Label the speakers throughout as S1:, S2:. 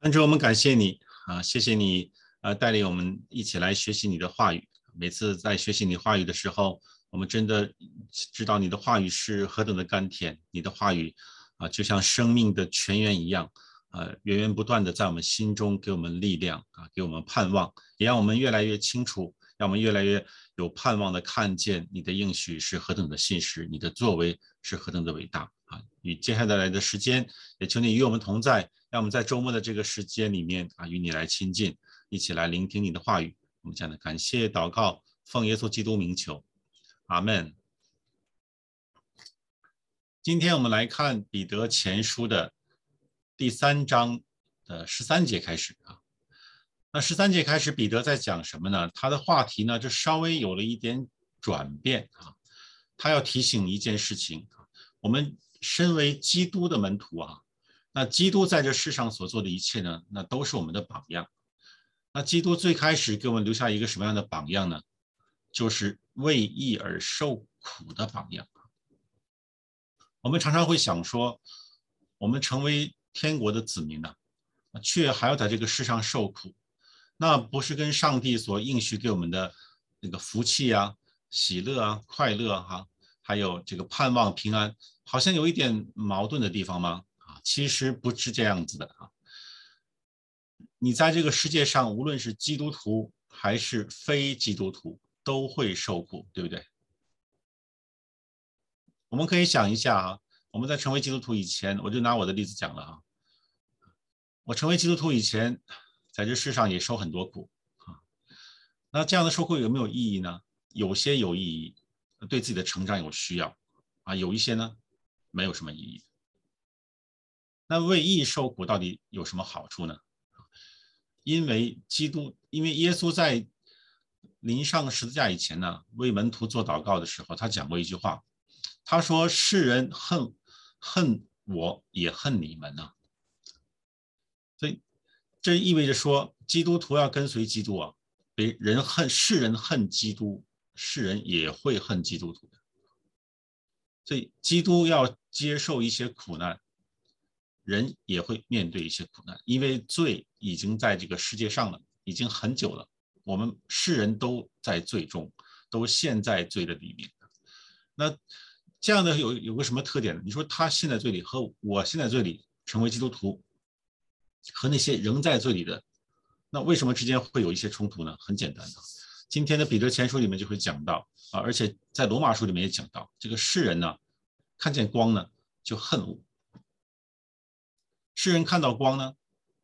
S1: 主，我们感谢你谢谢你带领我们一起来学习你的话语。每次在学习你话语的时候，我们真的知道你的话语是何等的甘甜，你的话语就像生命的泉源一样源源不断的在我们心中给我们力量给我们盼望，也让我们越来越清楚，让我们越来越有盼望的看见你的应许是何等的信实，你的作为是何等的伟大与接下来的时间，也求你与我们同在，让我们在周末的这个时间里面与你来亲近，一起来聆听你的话语。我们这样的感谢祷告，奉耶稣基督名求，阿们。今天我们来看彼得前书的第3章的13节开始那13节开始，彼得在讲什么呢？他的话题呢，就稍微有了一点转变他要提醒一件事情我们身为基督的门徒那基督在这世上所做的一切呢，那都是我们的榜样。那基督最开始给我们留下一个什么样的榜样呢？就是为义而受苦的榜样。我们常常会想说，我们成为天国的子民却还要在这个世上受苦，那不是跟上帝所应许给我们的那个福气喜乐快乐还有这个盼望平安，好像有一点矛盾的地方吗？其实不是这样子的你在这个世界上，无论是基督徒还是非基督徒，都会受苦，对不对？我们可以想一下我们在成为基督徒以前，我就拿我的例子讲了我成为基督徒以前，在这世上也受很多苦那这样的受苦有没有意义呢？有些有意义，对自己的成长有需要有一些呢没有什么意义。那为义受苦到底有什么好处呢？因为耶稣在临上十字架以前呢，为门徒做祷告的时候，他讲过一句话，他说：“世人恨我，也恨你们所以这意味着说，基督徒要跟随基督世人恨基督，世人也会恨基督徒的。所以基督要接受一些苦难，人也会面对一些苦难，因为罪已经在这个世界上了，已经很久了。我们世人都在罪中，都陷在罪的里面。那这样的有个什么特点呢？你说他陷在罪里和我陷在罪里成为基督徒，和那些仍在罪里的，那为什么之间会有一些冲突呢？很简单今天的彼得前书里面就会讲到而且在罗马书里面也讲到，这个世人呢，看见光呢就恨恶。世人看到光呢，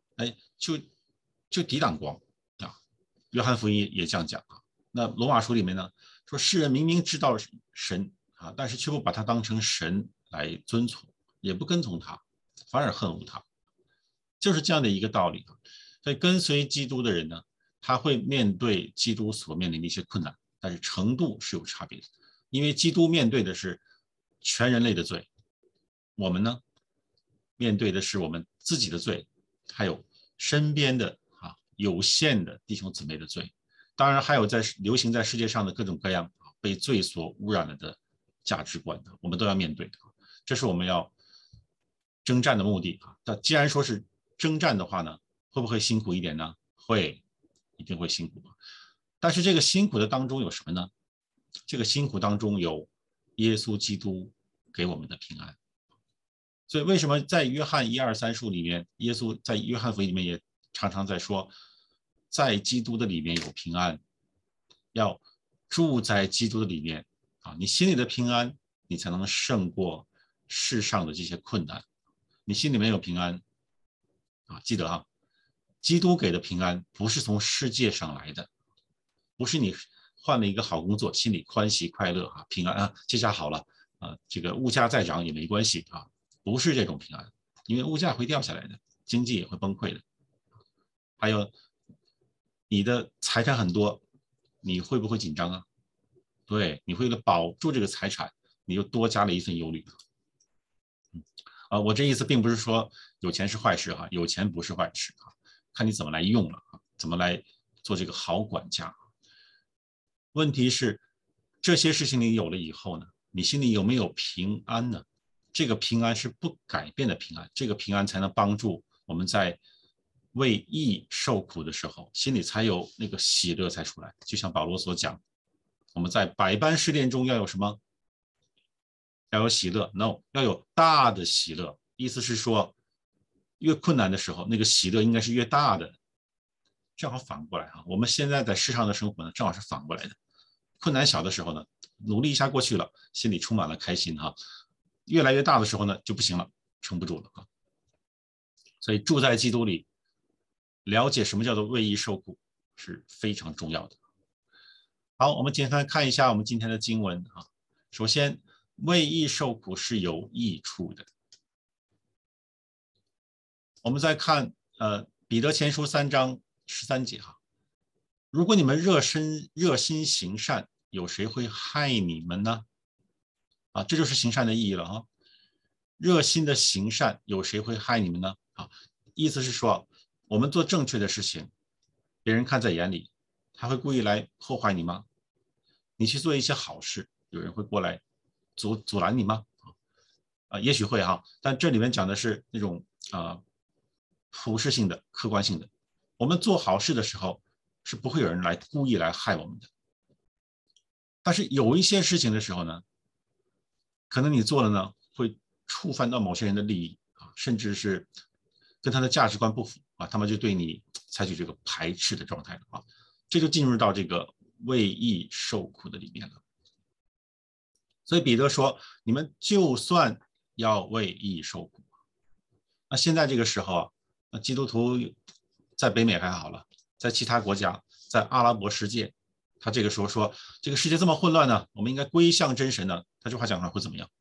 S1: 就抵挡光约翰福音也这样讲那罗马书里面呢，说世人明明知道神但是却不把他当成神来遵从，也不跟从他，反而恨恶他，就是这样的一个道理所以跟随基督的人呢，他会面对基督所面临的一些困难，但是程度是有差别的。因为基督面对的是全人类的罪，我们呢面对的是我们自己的罪，还有身边的有限的弟兄姊妹的罪，当然还有流行在世界上的各种各样被罪所污染了的价值观我们都要面对的，这是我们要征战的目的那既然说是征战的话呢，会不会辛苦一点呢？会，一定会辛苦但是这个辛苦的当中有什么呢？这个辛苦当中有耶稣基督给我们的平安。所以为什么在约翰1、2、3书里面，耶稣在约翰福音里面也常常在说，在基督的里面有平安，要住在基督的里面你心里的平安，你才能胜过世上的这些困难。你心里面有平安记得基督给的平安不是从世界上来的，不是你换了一个好工作，心里欢喜快乐平安这下好了这个物价再涨也没关系不是这种平安，因为物价会掉下来的，经济也会崩溃的。还有你的财产很多，你会不会紧张对，你为了保住这个财产，你又多加了一份忧虑我这意思并不是说有钱是坏事有钱不是坏事看你怎么来用了怎么来做这个好管家。问题是这些事情你有了以后呢，你心里有没有平安呢？这个平安是不改变的平安，这个平安才能帮助我们在为义受苦的时候，心里才有那个喜乐才出来。就像保罗所讲，我们在百般试炼中要有什么？要有喜乐 ？No， 要有大的喜乐。意思是说，越困难的时候，那个喜乐应该是越大的。正好反过来啊，我们现在在世上的生活呢，正好是反过来的。困难小的时候呢，努力一下过去了，心里充满了开心哈。越来越大的时候呢，就不行了，撑不住了啊。所以住在基督里，了解什么叫做为义受苦是非常重要的。好，我们简单看一下我们今天的经文啊。首先，为义受苦是有益处的。我们再看彼得前书3章13节哈。如果你们热心行善，有谁会害你们呢？啊，这就是行善的意义了哈。热心的行善，有谁会害你们呢？啊，意思是说，我们做正确的事情，别人看在眼里，他会故意来破坏你吗？你去做一些好事，有人会过来阻拦你吗？也许会哈，但这里面讲的是那种普世性的、客观性的。我们做好事的时候，是不会有人来故意来害我们的。但是有一些事情的时候呢，可能你做了呢，会触犯到某些人的利益啊，甚至是跟他的价值观不符啊，他们就对你采取这个排斥的状态了啊，这就进入到这个为义受苦的里面了。所以彼得说，你们就算要为义受苦，那现在这个时候啊，基督徒在北美还好了，在其他国家，在阿拉伯世界，他这个时候说这个世界这么混乱呢，我们应该归向真神呢，他这话讲出来会怎么样？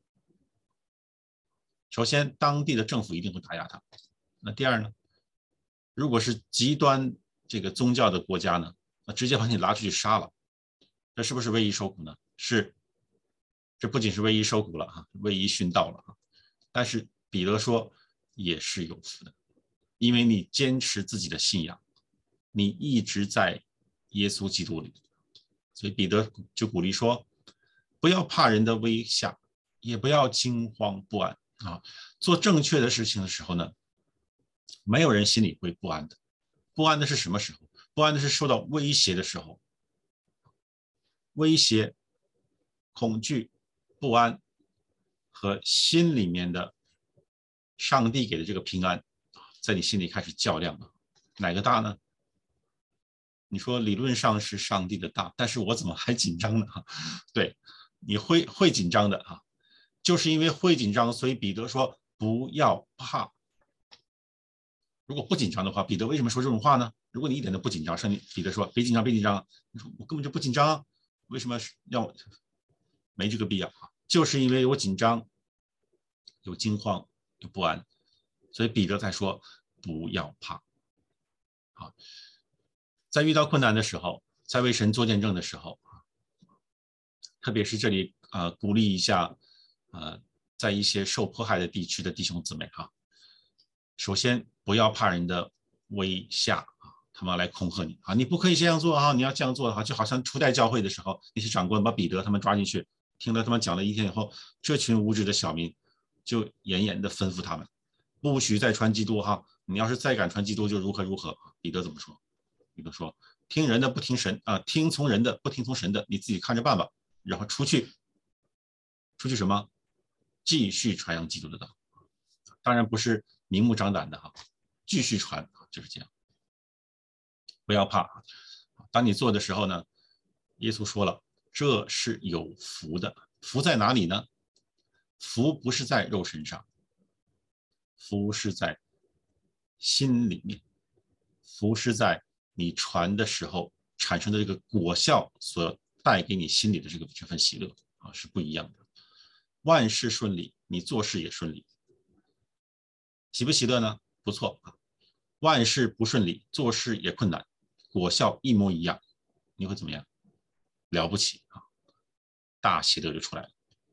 S1: 首先，当地的政府一定会打压他。那第二呢，如果是极端这个宗教的国家呢，那直接把你拉出去杀了，这是不是为义受苦呢？是，这不仅是为义受苦了哈，为义殉道了。但是彼得说也是有福的，因为你坚持自己的信仰，你一直在耶稣基督里，所以彼得就鼓励说，不要怕人的威吓，也不要惊慌不安啊。做正确的事情的时候呢，没有人心里会不安的。不安的是什么时候？不安的是受到威胁的时候，威胁、恐惧、不安和心里面的上帝给的这个平安，在你心里开始较量了。哪个大呢？你说理论上是上帝的大，但是我怎么还紧张呢？对，你会紧张的啊，就是因为会紧张，所以彼得说不要怕。如果不紧张的话，彼得为什么说这种话呢？如果你一点都不紧张，彼得说别紧张，别紧张。你说我根本就不紧张，为什么要？没这个必要啊，就是因为我紧张、有惊慌、有不安，所以彼得才说不要怕。啊，在遇到困难的时候，在为神做见证的时候，特别是这里鼓励一下在一些受迫害的地区的弟兄姊妹哈。首先不要怕人的威吓啊，他们来恐吓你啊，你不可以这样做啊，你要这样做的话，就好像初代教会的时候，那些长官把彼得他们抓进去，听了他们讲了一天以后，这群无知的小民就严严的吩咐他们，不许再传基督哈，你要是再敢传基督就如何如何。彼得怎么说？彼得说，听人的不听神啊，听从人的不听从神的，你自己看着办吧。然后出去什么？继续传扬基督的道，当然不是明目张胆的哈，继续传就是这样，不要怕。当你做的时候呢，耶稣说了，这是有福的。福在哪里呢？福不是在肉身上，福是在心里面，福是在你传的时候产生的这个果效所带给你心里的这份喜乐啊，是不一样的。万事顺利，你做事也顺利，喜不喜乐呢？不错啊。万事不顺利，做事也困难，果效一模一样，你会怎么样？了不起啊，大喜乐就出来了。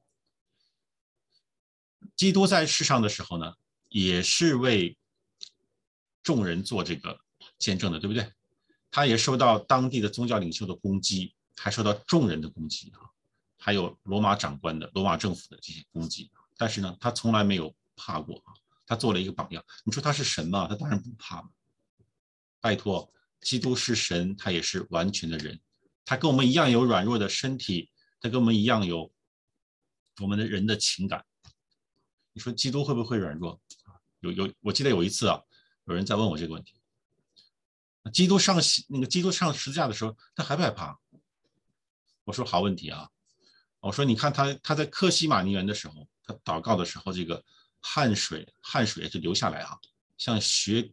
S1: 基督在世上的时候呢，也是为众人做这个见证的，对不对？他也受到当地的宗教领袖的攻击，还受到众人的攻击啊，还有罗马长官的、罗马政府的这些攻击。但是呢，他从来没有怕过啊，他做了一个榜样。你说他是神吗？他当然不怕嘛。 拜托，基督是神，他也是完全的人，他跟我们一样有软弱的身体，他跟我们一样有我们的人的情感。你说基督会不会软弱？我记得有一次啊，有人在问我这个问题。基督上十字架的时候，他害不害怕？我说好问题啊。我说你看他在客西马尼园的时候，他祷告的时候，这个汗水就流下来啊，像血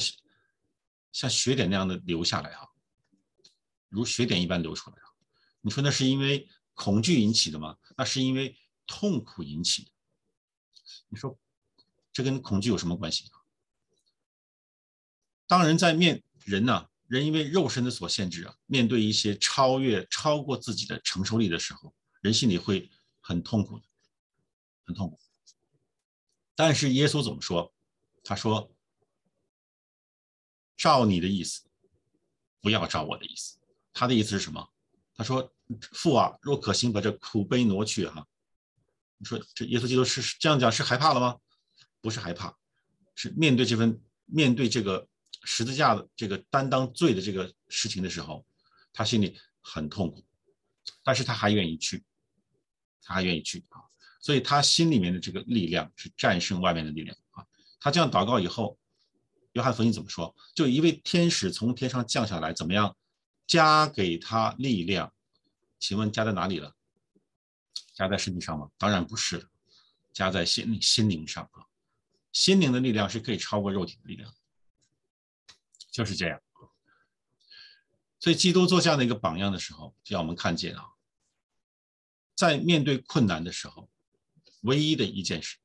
S1: 点那样的流下来啊，如血点一般流出来啊。你说那是因为恐惧引起的吗？那是因为痛苦引起的。你说这跟恐惧有什么关系啊？当人在人因为肉身的所限制啊，面对一些超过自己的承受力的时候，人心里会很痛苦的，很痛苦。但是耶稣怎么说？他说：“照你的意思，不要照我的意思。”他的意思是什么？他说：“父啊，若可行，把这苦杯挪去哈。”你说这耶稣基督是这样讲，是害怕了吗？不是害怕，是面对这个十字架的这个担当罪的这个事情的时候，他心里很痛苦，但是他还愿意去，啊，所以他心里面的这个力量是战胜外面的力量啊。他这样祷告以后，约翰福音怎么说？就一位天使从天上降下来，怎么样？加给他力量。请问加在哪里了？加在身体上吗？当然不是了，加在心灵上啊。心灵的力量是可以超过肉体的力量，就是这样。所以基督做这样的一个榜样的时候，就让我们看见啊，在面对困难的时候，唯一的一件事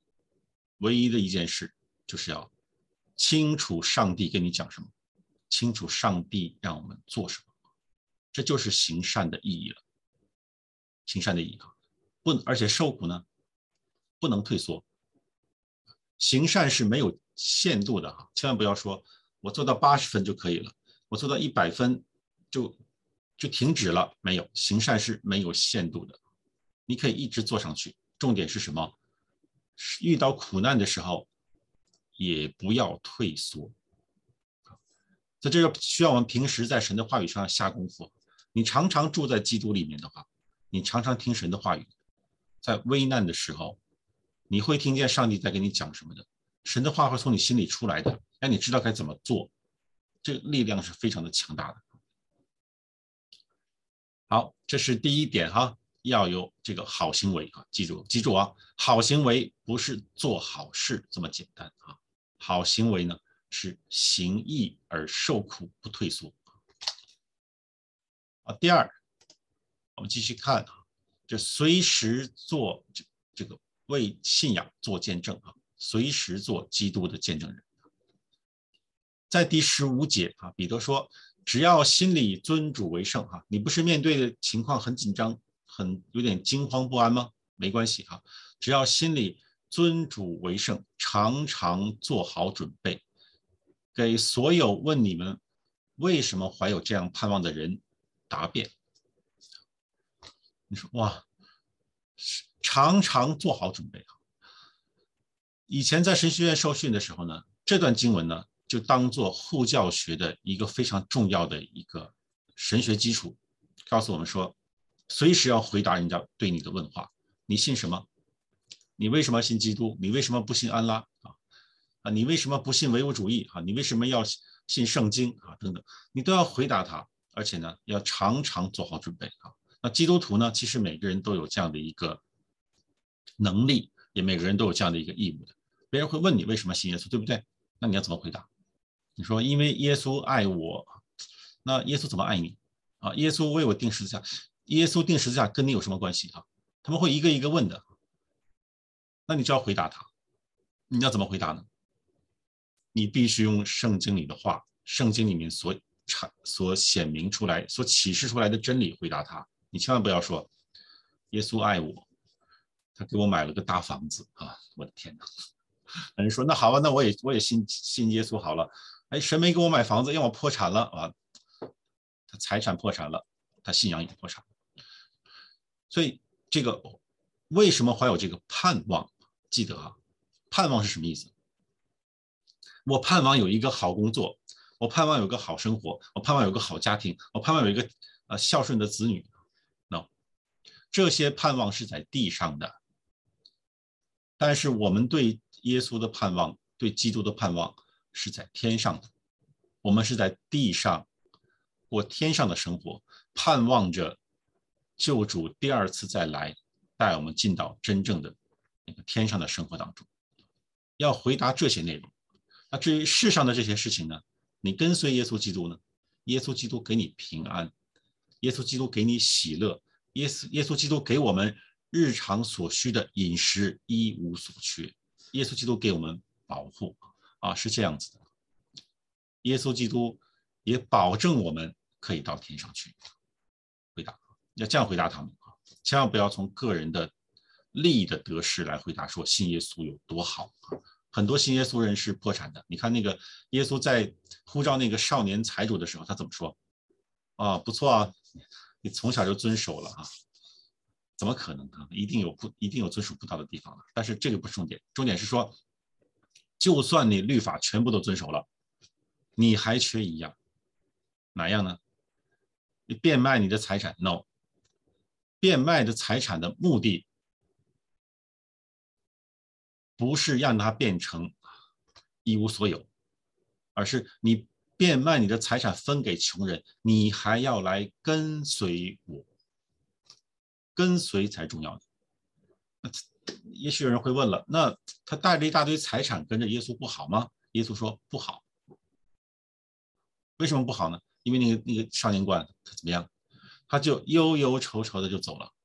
S1: 就是要清楚上帝跟你讲什么，清楚上帝让我们做什么，这就是行善的意义了。行善的意义啊，而且受苦呢，不能退缩。行善是没有限度的哈，千万不要说我做到80分就可以了，我做到100分就停止了，没有，行善是没有限度的，你可以一直做上去。重点是什么？遇到苦难的时候也不要退缩。所以这个需要我们平时在神的话语上下功夫。你常常住在基督里面的话，你常常听神的话语，在危难的时候，你会听见上帝在跟你讲什么的，神的话会从你心里出来的，让你知道该怎么做，这个力量是非常的强大的。好，这是第一点哈，要有这个好行为啊，记住啊，好行为不是做好事这么简单啊，好行为呢是行义而受苦不退缩。第二，我们继续看啊，就随时做这个为信仰做见证啊，随时做基督的见证人。在第15节啊，彼得说，只要心里尊主为圣哈，你不是面对的情况很紧张，有点惊慌不安吗？没关系哈，只要心里尊主为圣，常常做好准备，给所有问你们为什么怀有这样盼望的人答辩。你说哇，常常做好准备啊！以前在神学院受训的时候呢，这段经文呢就当做护教学的一个非常重要的一个神学基础，告诉我们说，随时要回答人家对你的问话。你信什么？你为什么信基督？你为什么不信安拉啊？你为什么不信唯物主义啊？你为什么要信圣经啊？等等，你都要回答他，而且呢，要常常做好准备啊。那基督徒呢，其实每个人都有这样的一个能力，也每个人都有这样的一个义务的。别人会问你为什么信耶稣，对不对？那你要怎么回答？你说因为耶稣爱我，那耶稣怎么爱你啊？耶稣为我钉十字架，耶稣钉十字架跟你有什么关系啊？他们会一个一个问的，那你就要回答他。你要怎么回答呢？你必须用圣经里的话，圣经里面所显明出来、所启示出来的真理回答他。你千万不要说耶稣爱我，他给我买了个大房子啊！我的天哪！人说那好吧，那我也信耶稣好了。哎，神没给我买房子，让我破产了啊！他财产破产了，他信仰也破产了。所以这个为什么怀有这个盼望？记得啊，盼望是什么意思？我盼望有一个好工作， 我盼望有个好生活，我盼望有个好家庭，我盼望有一个孝顺的子女。No， 这些盼望是在地上的，但是我们对耶稣的盼望，对基督的盼望是在天上的。我们是在地上过天上的生活，盼望着救主第二次再来，带我们进到真正的那个天上的生活当中。要回答这些内容。那至于世上的这些事情呢？你跟随耶稣基督呢？耶稣基督给你平安，耶稣基督给你喜乐，耶稣基督给我们日常所需的饮食一无所缺，耶稣基督给我们保护啊，是这样子的。耶稣基督也保证我们可以到天上去。回答要这样回答他们啊，千万不要从个人的利益的得失来回答说信耶稣有多好啊。很多信耶稣人是破产的。你看那个耶稣在呼召那个少年财主的时候，他怎么说？啊，不错啊，你从小就遵守了啊，怎么可能啊？一定有遵守不到的地方的。但是这个不是重点，重点是说，就算你律法全部都遵守了，你还缺一样，哪样呢？你变卖你的财产 ？No， 变卖的财产的目的不是让它变成一无所有，而是你变卖你的财产分给穷人，你还要来跟随我，跟随才重要的。也许有人会问了，那他带着一大堆财产跟着耶稣不好吗？耶稣说不好。为什么不好呢？因为那个少年官他怎么样？他就忧忧愁愁的就走了，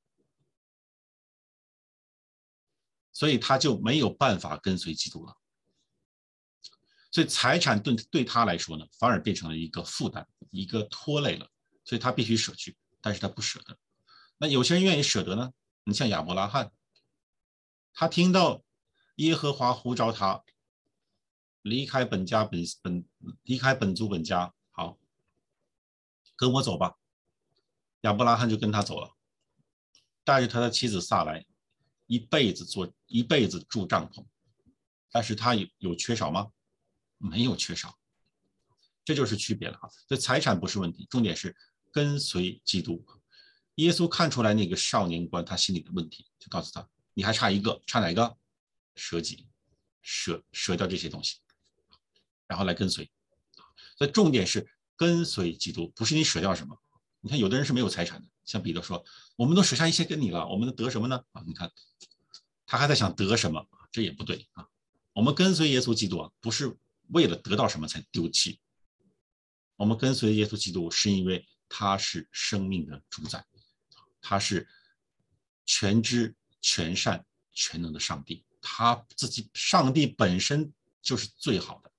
S1: 所以他就没有办法跟随基督了。所以财产对他来说呢，反而变成了一个负担，一个拖累了，所以他必须舍去，但是他不舍得。那有些人愿意舍得呢？你像亚伯拉罕，他听到耶和华呼召他离开本族本家，好，跟我走吧。亚伯拉罕就跟他走了，带着他的妻子撒来，一辈子住帐篷。但是他有缺少吗？没有缺少，这就是区别了啊。所以财产不是问题，重点是跟随基督。耶稣看出来那个少年官他心里的问题，就告诉他：你还差一个，差哪个？舍己，舍掉这些东西，然后来跟随。所以重点是跟随基督，不是你舍掉什么。你看有的人是没有财产的，像彼得说：我们都舍下一切跟你了，我们能得什么呢？啊，你看他还在想得什么，这也不对啊。我们跟随耶稣基督啊，不是为了得到什么才丢弃。我们跟随耶稣基督是因为他是生命的主宰，他是全知全善全能的上帝，他自己上帝本身就是最好的，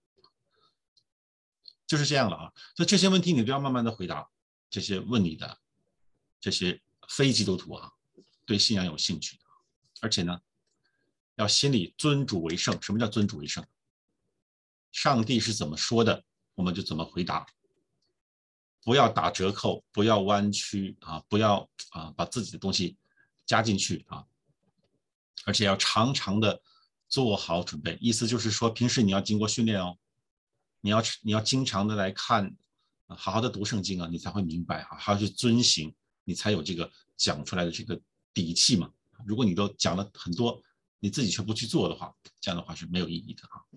S1: 就是这样了啊。所以这些问题你都要慢慢的回答。这些问你的这些非基督徒啊，对信仰有兴趣的，而且呢，要心里尊主为圣。什么叫尊主为圣？上帝是怎么说的，我们就怎么回答。不要打折扣，不要弯曲啊，不要把自己的东西加进去啊，而且要常常的做好准备。意思就是说，平时你要经过训练哦，你要经常的来看，好好的读圣经啊，你才会明白啊，还要去遵行，你才有这个讲出来的这个底气嘛。如果你都讲了很多，你自己却不去做的话，这样的话是没有意义的啊。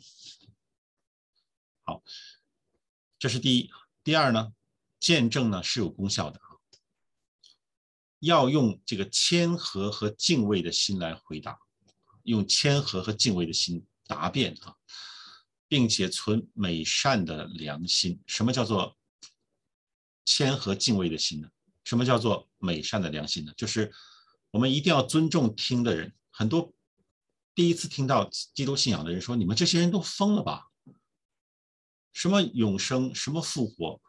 S1: 好，这是第一。第二呢，见证呢是有功效的，要用这个谦和和敬畏的心来回答，用谦和和敬畏的心答辩啊，并且存美善的良心。什么叫做谦和敬畏的心呢？什么叫做美善的良心呢？就是我们一定要尊重听的人。很多第一次听到基督信仰的人说：“你们这些人都疯了吧？什么永生，什么复活，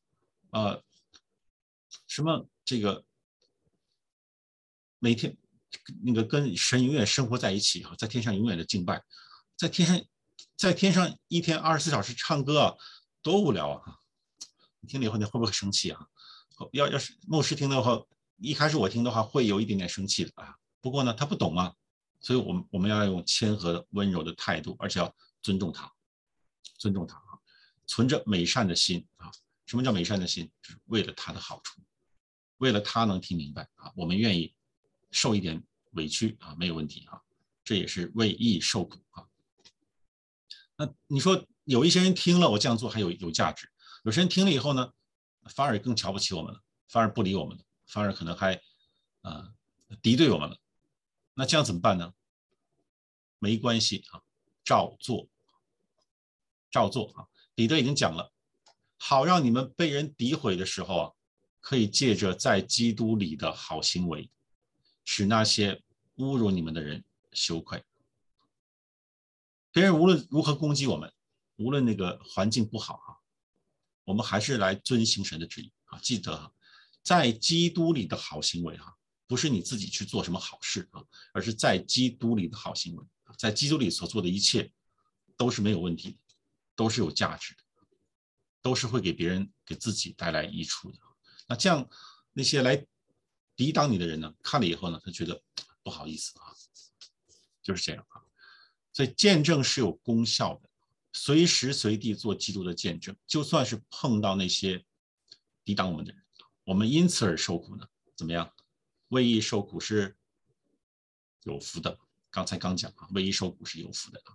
S1: 什么这个每天那个跟神永远生活在一起啊，在天上永远的敬拜，在天上一天24小时唱歌啊，多无聊啊！你听了以后你会不会生气啊？要是牧师听的话，一开始我听的话会有一点点生气的啊。不过呢，他不懂啊，所以我们要用谦和温柔的态度，而且要尊重他，尊重他啊。 存着美善的心啊。什么叫美善的心？就是为了他的好处，为了他能听明白啊，我们愿意受一点委屈啊，没有问题啊，这也是为义受苦啊。那你说有一些人听了我这样做还有价值，有些人听了以后呢，反而更瞧不起我们了，反而不理我们了，反而可能还敌对我们了。那这样怎么办呢？没关系啊，照做，照做啊。彼得已经讲了，好让你们被人诋毁的时候啊，可以借着在基督里的好行为，使那些侮辱你们的人羞愧。别人无论如何攻击我们，无论那个环境不好啊，我们还是来遵行神的旨意啊。记得啊，在基督里的好行为哈，不是你自己去做什么好事啊，而是在基督里的好行为，在基督里所做的一切都是没有问题的，都是有价值的，都是会给别人给自己带来益处的。那这样那些来抵挡你的人呢，看了以后呢，他觉得不好意思啊，就是这样啊。所以见证是有功效的，随时随地做基督的见证，就算是碰到那些抵挡我们的人，我们因此而受苦呢，怎么样？为义受苦是有福的。刚才刚讲啊，为义受苦是有福的。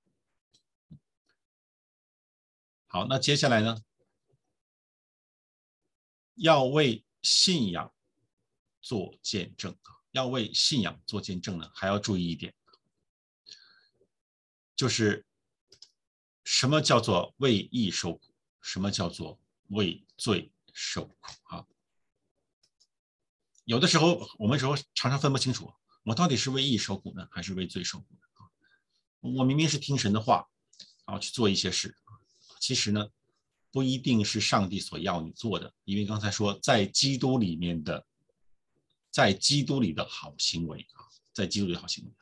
S1: 好，那接下来呢，要为信仰做见证，要为信仰做见证呢，还要注意一点，就是什么叫做为义受苦，什么叫做为罪受苦啊？有的时候我们常常分不清楚，我到底是为义受苦呢，还是为罪受苦呢？我明明是听神的话啊去做一些事，其实呢不一定是上帝所要你做的，因为刚才说在基督里面的，在基督里的好行为啊，在基督里的好行为。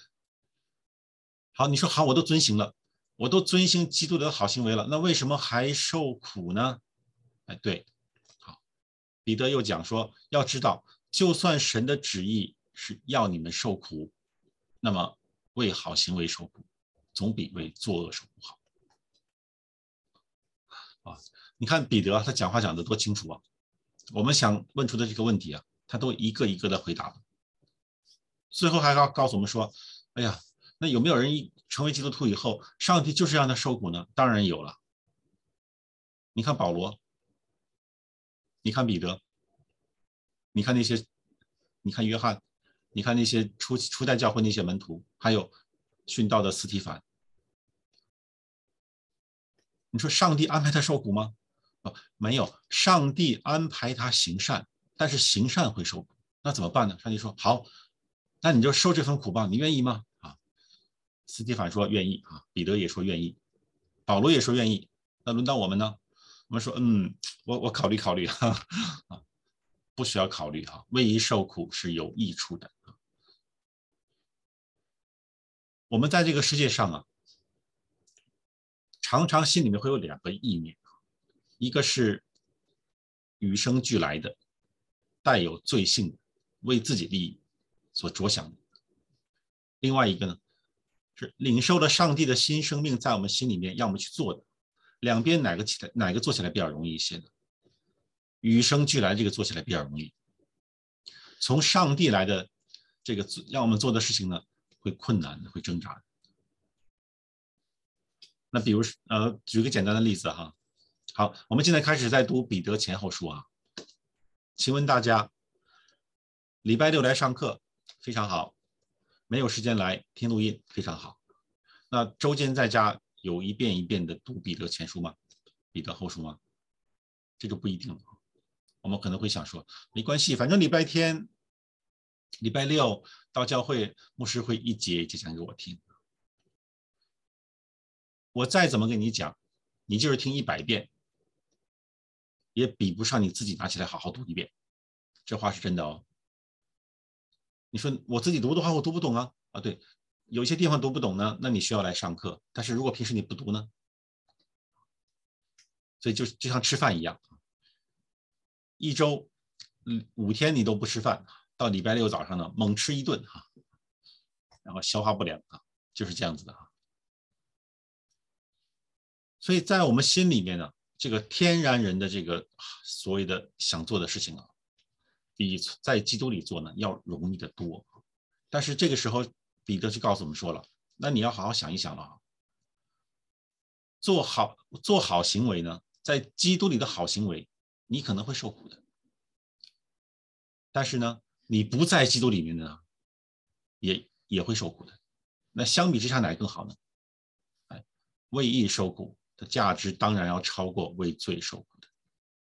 S1: 好，你说好，我都遵行了，我都遵行基督的好行为了，那为什么还受苦呢？哎，对，好，彼得又讲说，要知道，就算神的旨意是要你们受苦，那么为好行为受苦，总比为作恶受苦好。啊，你看彼得他讲话讲得多清楚啊！我们想问出的这个问题啊，他都一个一个的回答了。最后还要告诉我们说，哎呀，那有没有人成为基督徒以后，上帝就是让他受苦呢？当然有了。你看保罗，你看彼得，你看那些，你看约翰，你看那些初代教会那些门徒，还有殉道的司提反，你说上帝安排他受苦吗？没有，上帝安排他行善，但是行善会受苦，那怎么办呢？上帝说好，那你就受这份苦吧，你愿意吗？啊，司提反说愿意啊，彼得也说愿意，保罗也说愿意，那轮到我们呢？我们说我考虑考虑哈啊，不需要考虑哈，为义受苦是有益处的。我们在这个世界上啊，常常心里面会有两个意念，一个是与生俱来的，带有罪性的，为自己利益所着想的；另外一个呢，是领受了上帝的新生命在我们心里面要我们去做的。两边哪个做起来比较容易一些呢？与生俱来这个做起来比较容易，从上帝来的这个让我们做的事情呢，会困难的，会挣扎的。那比如举个简单的例子哈，好，我们现在开始在读彼得前后书啊，请问大家，礼拜六来上课非常好，没有时间来听录音非常好。那周间在家有一遍一遍的读彼得前书吗？彼得后书吗？这就不一定了。我们可能会想说，没关系，反正礼拜天、礼拜六到教会，牧师会一节一节讲给我听。我再怎么跟你讲，你就是听100遍，也比不上你自己拿起来好好读一遍。这话是真的哦。你说我自己读的话，我读不懂啊。啊，对，有些地方读不懂呢，那你需要来上课。但是如果平时你不读呢？所以就像吃饭一样，一周5天你都不吃饭，到礼拜六早上呢猛吃一顿哈，然后消化不良啊，就是这样子的哈。 所以在我们心里面呢，这个天然人的这个所谓的想做的事情啊，比在基督里做呢要容易得多。但是这个时候，彼得就告诉我们说了，那你要好好想一想了啊，做好行为呢，在基督里的好行为，你可能会受苦的。但是呢，你不在基督里面呢，也会受苦的。那相比之下，哪个更好呢？为义受苦的价值当然要超过为罪受苦的。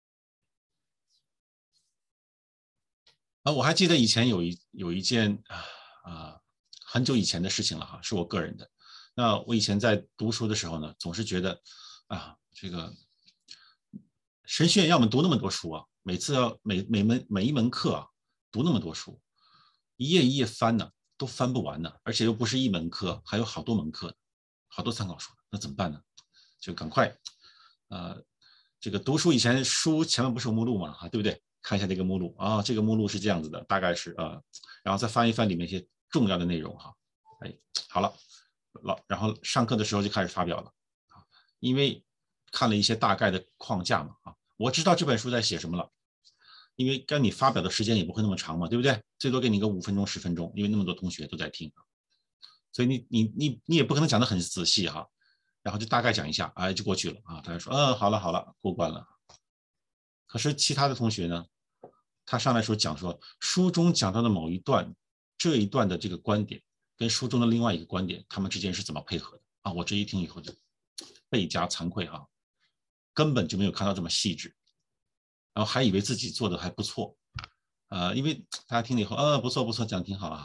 S1: 我还记得以前有一件很久以前的事情了哈，是我个人的。那我以前在读书的时候呢，总是觉得这个神学院要我们读那么多书啊，每次要每一门课啊读那么多书，一页一页翻呢，都翻不完呢，而且又不是一门课，还有好多门课，好多参考书，那怎么办呢？就赶快这个读书以前书前面不是有目录嘛，对不对？看一下这个目录啊，这个目录是这样子的，大概是然后再翻一翻里面一些重要的内容哈。好了，然后上课的时候就开始发表了因为看了一些大概的框架嘛我知道这本书在写什么了，因为跟你发表的时间也不会那么长嘛，对不对？最多给你个5分钟10分钟，因为那么多同学都在听，所以你也不可能讲得很仔细哈。然后就大概讲一下，就过去了大家说，好了，过关了。可是其他的同学呢，他上来时候讲说，书中讲到的某一段，这一段的这个观点跟书中的另外一个观点，他们之间是怎么配合的我这一听以后就倍加惭愧根本就没有看到这么细致，然后还以为自己做的还不错因为大家听了以后，不错，讲得挺好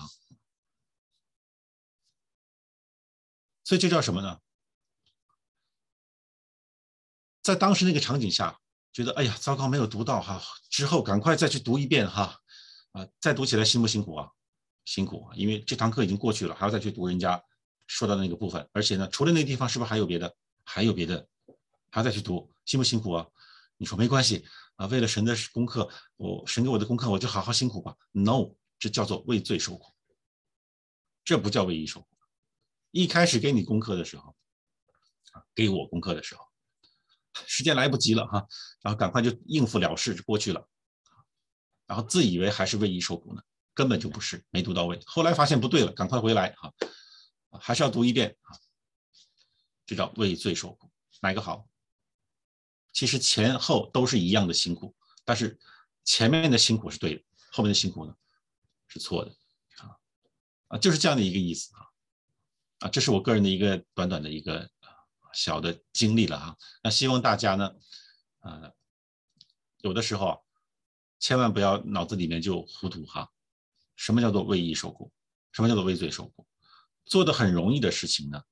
S1: 所以这叫什么呢？在当时那个场景下，觉得哎呀糟糕，没有读到之后赶快再去读一遍再读起来辛不辛苦辛苦因为这堂课已经过去了，还要再去读人家说到的那个部分，而且呢，除了那个地方，是不是还有别的？还有别的，还要再去读，辛不辛苦你说没关系为了神的功课，神给我的功课，我就好好辛苦吧。No， 这叫做为罪受苦，这不叫为义受苦。一开始给你功课的时候，给我功课的时候，时间来不及了然后赶快就应付了事就过去了，然后自以为还是为义受苦呢，根本就不是，没读到位。后来发现不对了，赶快回来还是要读一遍这叫为罪受苦。哪个好？其实前后都是一样的辛苦，但是前面的辛苦是对的，后面的辛苦呢是错的就是这样的一个意思这是我个人的一个短短的一个小的经历了那希望大家呢有的时候千万不要脑子里面就糊涂什么叫做为义受苦？什么叫做为罪受苦？做的很容易的事情呢，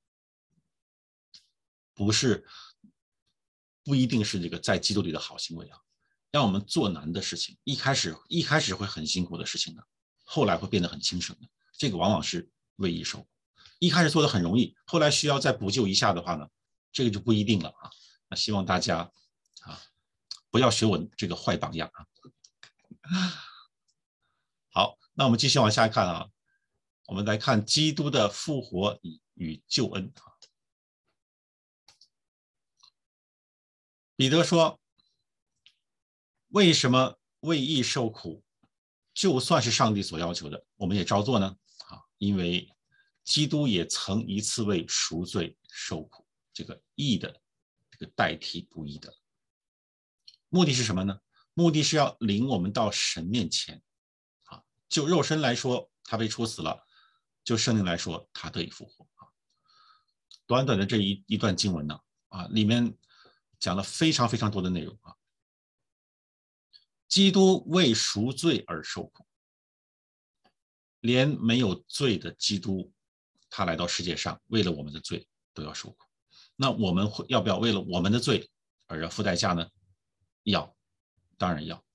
S1: 不一定是这个在基督里的好行为让我们做难的事情，一开始会很辛苦的事情呢，后来会变得很轻省的，这个往往是为义受苦。一开始做的很容易，后来需要再补救一下的话呢，这个就不一定了那希望大家不要学我这个坏榜样好，那我们继续往下看我们来看基督的复活与救恩彼得说，为什么为义受苦，就算是上帝所要求的，我们也照做呢因为基督也曾一次为赎罪受苦，这个义的这个代替不义的，目的是什么呢？目的是要领我们到神面前就肉身来说，他被处死了；就圣灵来说，他得以复活短短的这一段经文呢里面讲了非常非常多的内容基督为赎罪而受苦，连没有罪的基督，他来到世界上，为了我们的罪都要受苦。那我们要不要为了我们的罪而要付代价呢？要，当然要。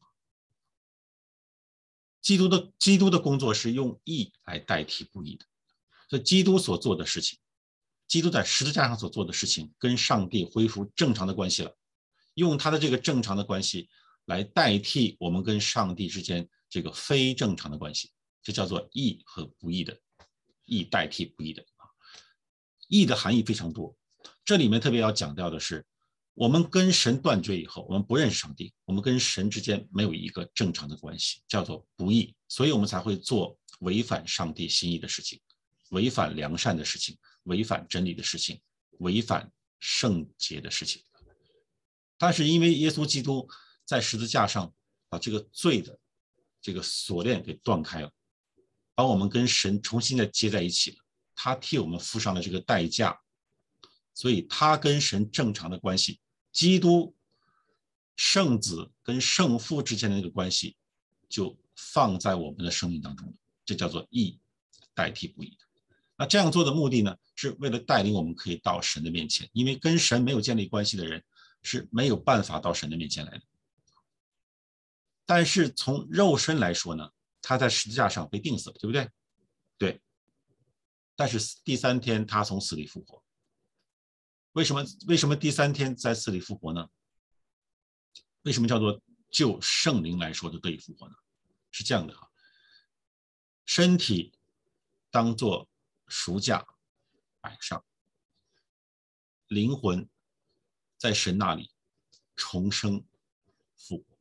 S1: 基督的工作是用义来代替不义的，所以基督所做的事情，基督在十字架上所做的事情，跟上帝恢复正常的关系了，用他的这个正常的关系来代替我们跟上帝之间这个非正常的关系，这叫做义和不义的，义代替不义的义的含义非常多，这里面特别要强调的是， 我们跟神断绝以后，我们不认识上帝，我们跟神之间没有一个正常的关系，叫做不义，所以我们才会做违反上帝心意的事情，违反良善的事情，违反真理的事情，违反圣洁的事情。但是因为耶稣基督在十字架上把这个罪的这个锁链给断开了，把我们跟神重新的接在一起了，他替我们付上了这个代价，所以他跟神正常的关系，基督圣子跟圣父之间的那个关系就放在我们的生命当中了，这叫做义代替不义的。那这样做的目的呢，是为了带领我们可以到神的面前，因为跟神没有建立关系的人是没有办法到神的面前来的。但是从肉身来说呢，他在十字架上被钉死了，对不对？对。但是第3天他从死里复活。为什么第3天在死里复活呢？为什么叫做就圣灵来说就得以复活呢？是这样的哈，身体当作赎价摆上，灵魂在神那里重生复活，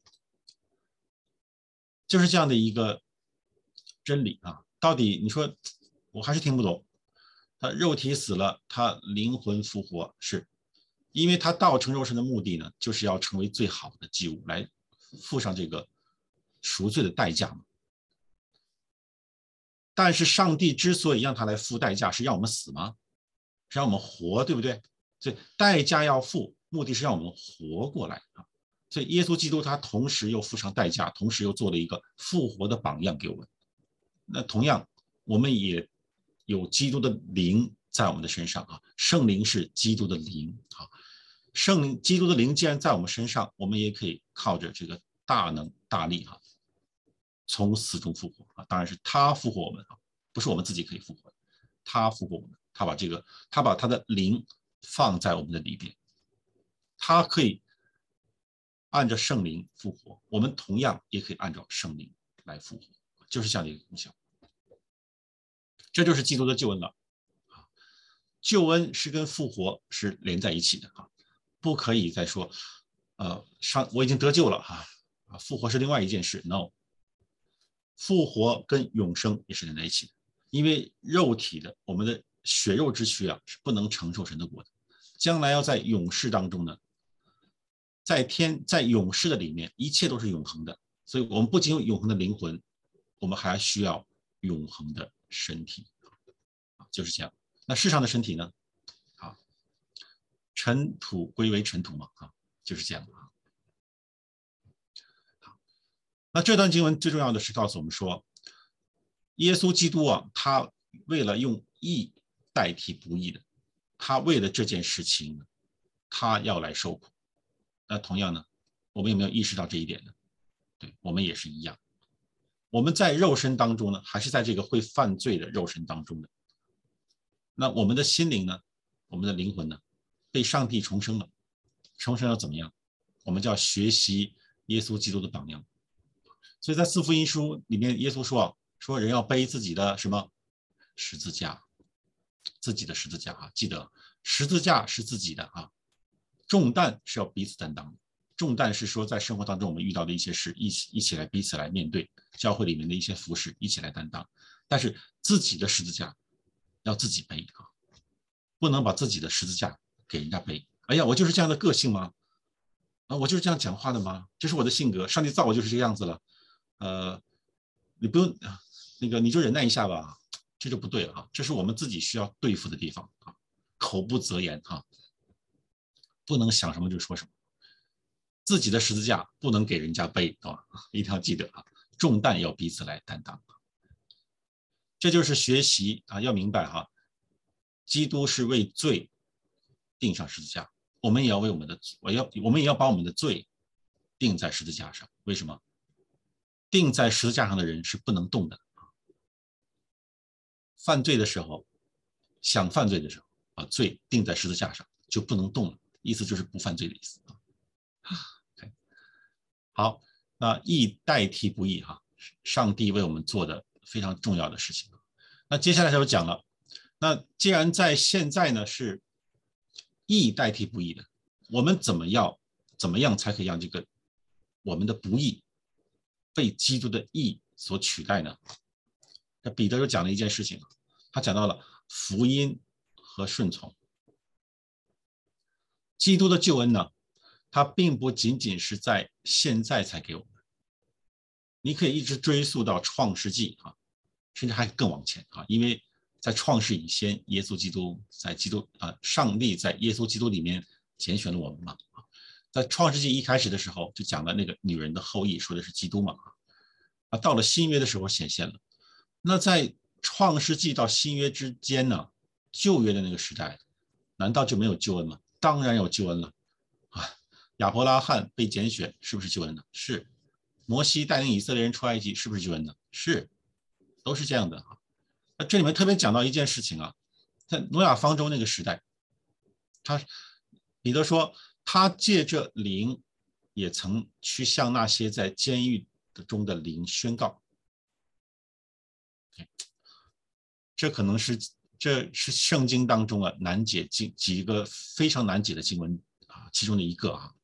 S1: 就是这样的一个真理啊。到底你说我还是听不懂，他肉体死了，他灵魂复活，是因为他道成肉身的目的呢，就是要成为最好的祭物，来付上这个赎罪的代价嘛。但是上帝之所以让他来付代价，是让我们死吗？是让我们活，对不对？所以代价要付，目的是让我们活过来啊。所以耶稣基督他同时又付上代价，同时又做了一个复活的榜样给我们。那同样，我们也有基督的灵在我们的身上啊，圣灵是基督的灵啊。基督的灵既然在我们身上，我们也可以靠着这个大能大力啊，从死中复活啊。当然是他复活我们啊，不是我们自己可以复活的，他复活我们，他把他的灵放在我们的里边，他可以按照圣灵复活，我们同样也可以按照圣灵来复活，就是这样的一个功效。这就是基督的救恩了。救恩是跟复活是连在一起的啊，不可以再说，我已经得救了哈，复活是另外一件事。No， 复活跟永生也是连在一起的，因为肉体的我们的血肉之躯啊是不能承受神的国的，将来要在永世当中呢，在永世的里面，一切都是永恒的，所以我们不仅有永恒的灵魂，我们还需要永恒的身体，就是这样。那世上的身体呢？啊，尘土归为尘土嘛，啊，就是这样啊。那这段经文最重要的是告诉我们说，耶稣基督啊，他为了用义代替不义的，他为了这件事情，他要来受苦。那同样呢，我们有没有意识到这一点呢？对，我们也是一样。我们在肉身当中呢，还是在这个会犯罪的肉身当中的。那我们的心灵呢，我们的灵魂呢，被上帝重生了。重生要怎么样？我们就要学习耶稣基督的榜样。所以在四福音书里面，耶稣说人要背自己的什么十字架，自己的十字架啊，记得十字架是自己的啊，重担是要彼此担当的。重担是说在生活当中我们遇到的一些事，一起来彼此来面对，教会里面的一些服事一起来担当。但是自己的十字架要自己背啊，不能把自己的十字架给人家背。哎呀，我就是这样的个性吗？我就是这样讲话的吗？这是我的性格，上帝造我就是这个样子了。你不用你就忍耐一下吧，这就不对了啊！这是我们自己需要对付的地方啊，口不择言啊，不能想什么就说什么。自己的十字架不能给人家背啊，一定要记得啊，重担要彼此来担当。这就是学习啊，要明白哈，基督是为罪钉上十字架，我们也要把我们的罪钉在十字架上。为什么？钉在十字架上的人是不能动的。犯罪的时候，想犯罪的时候，把罪钉在十字架上就不能动了，意思就是不犯罪的意思。好，那义代替不义哈，上帝为我们做的非常重要的事情。那接下来他就讲了，那既然在现在呢是义代替不义的， 我们怎么样才可以让这个我们的不义被基督的义所取代呢？那彼得就讲了一件事情，他讲到了福音和顺从。基督的救恩呢，它并不仅仅是在现在才给我们，你可以一直追溯到创世纪啊，甚至还更往前啊，因为在创世以前，耶稣基督在上帝在耶稣基督里面拣选了我们嘛。在创世纪一开始的时候就讲了那个女人的后裔，说的是基督嘛。到了新约的时候显现了。那在创世纪到新约之间呢，旧约的那个时代，难道就没有救恩吗？当然有救恩了啊！亚伯拉罕被拣选，是不是救恩呢？是。摩西带领以色列人出埃及，是不是救恩呢？是，都是这样的啊。那这里面特别讲到一件事情啊，在挪亚方舟那个时代，彼得说，他借着灵也曾去向那些在监狱中的灵宣告。这是圣经当中啊难解几个非常难解的经文啊，其中的一个啊。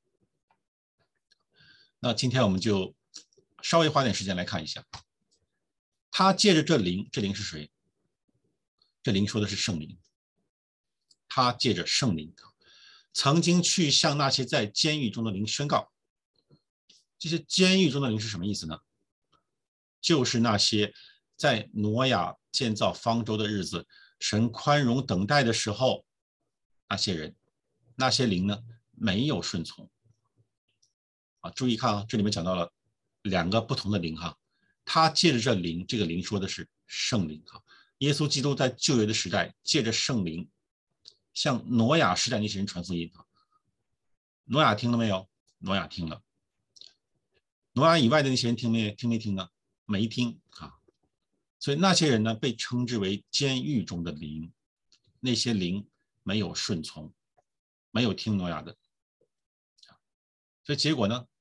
S1: 那今天我们就稍微花点时间来看一下，他借着这灵是谁？这灵说的是圣灵，他借着圣灵曾经去向那些在监狱中的灵宣告。这些监狱中的灵是什么意思呢？就是那些在挪亚建造方舟的日子，神宽容等待的时候，那些人，那些灵呢，没有顺从啊。注意看啊，这里面讲到了两个不同的灵哈。他借着这灵，这个灵说的是圣灵哈。耶稣基督在旧约的时代，借着圣灵，向挪亚时代那些人传福音啊。挪亚听了没有？挪亚听了。挪亚以外的那些人听没听呢？没听啊。所以那些人呢，被称之为监狱中的灵，那些灵没有顺从，没有听挪亚的。所以结果呢，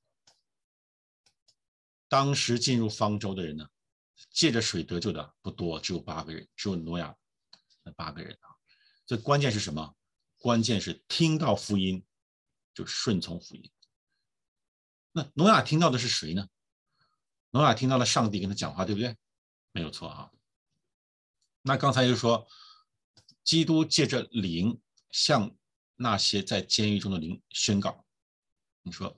S1: 当时进入方舟的人呢，借着水得救的不多，只有8个人，只有挪亚那8个人啊。所以关键是什么？关键是听到福音就顺从福音。那挪亚听到的是谁呢？挪亚听到了上帝跟他讲话，对不对？没有错啊。那刚才又说，基督借着灵向那些在监狱中的灵宣告。你说，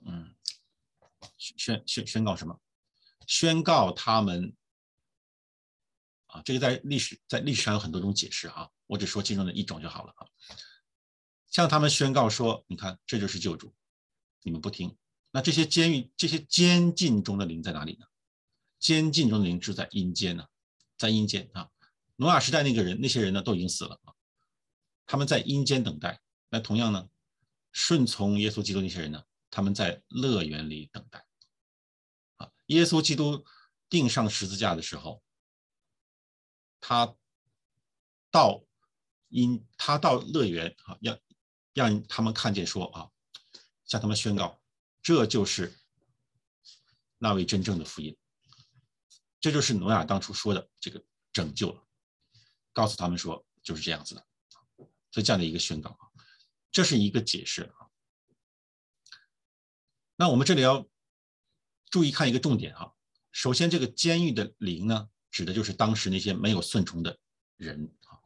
S1: 宣告什么？宣告他们啊，这个在历史上有很多种解释啊，我只说其中的一种就好了啊。向他们宣告说，你看，这就是救主，你们不听。那这些监禁中的灵在哪里呢？监禁中的灵是在阴间呢，在阴间啊。挪亚时代那些人呢都已经死了啊，他们在阴间等待。那同样呢，顺从耶稣基督那些人呢，他们在乐园里等待啊。耶稣基督钉上十字架的时候，他到乐园啊，让他们看见说啊，向他们宣告，这就是那位真正的福音，这就是挪亚当初说的这个拯救了，告诉他们说就是这样子的，所以这样的一个宣告，这是一个解释啊。那我们这里要注意看一个重点啊，首先这个监狱的灵呢，指的就是当时那些没有顺从的人啊。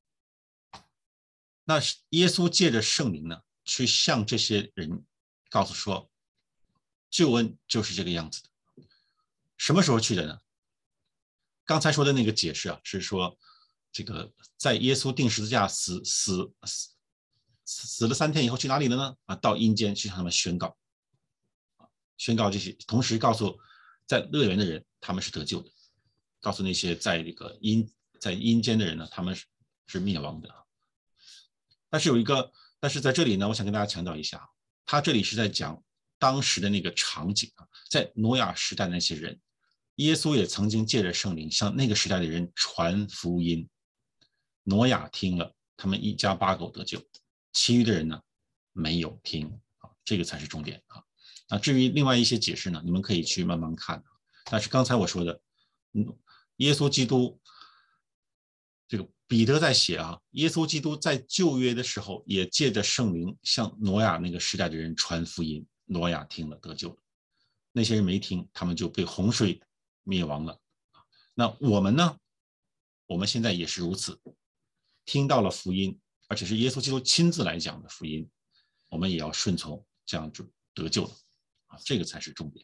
S1: 那耶稣借着圣灵呢，去向这些人告诉说，救恩就是这个样子的。什么时候去的呢？刚才说的那个解释啊，是说这个在耶稣钉十字架死了3天以后去哪里了呢？啊，到阴间去向他们宣告，宣告这些，同时告诉在乐园的人他们是得救的，告诉那些在阴间的人呢，他们是灭亡的。但是在这里呢，我想跟大家强调一下，他这里是在讲当时的那个场景啊，在挪亚时代的那些人，耶稣也曾经借着圣灵向那个时代的人传福音。挪亚听了，他们一家8口得救，其余的人呢没有听啊，这个才是重点啊。那至于另外一些解释呢，你们可以去慢慢看。但是刚才我说的，耶稣基督这个彼得在写耶稣基督在旧约的时候也借着圣灵向挪亚那个时代的人传福音，挪亚听了得救了，那些人没听，他们就被洪水灭亡了。那我们呢？我们现在也是如此，听到了福音，而且是耶稣基督亲自来讲的福音，我们也要顺从，这样就得救了这个才是重点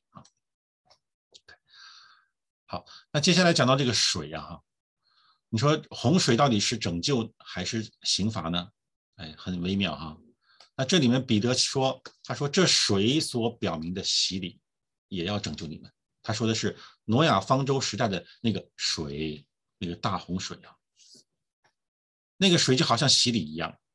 S1: 好，那接下来讲到这个水你说洪水到底是拯救还是刑罚呢？很微妙那这里面彼得说，他说这水所表明的洗礼也要拯救你们。他说的是挪亚方舟时代的那个水，那个大洪水那个水就好像洗礼一样。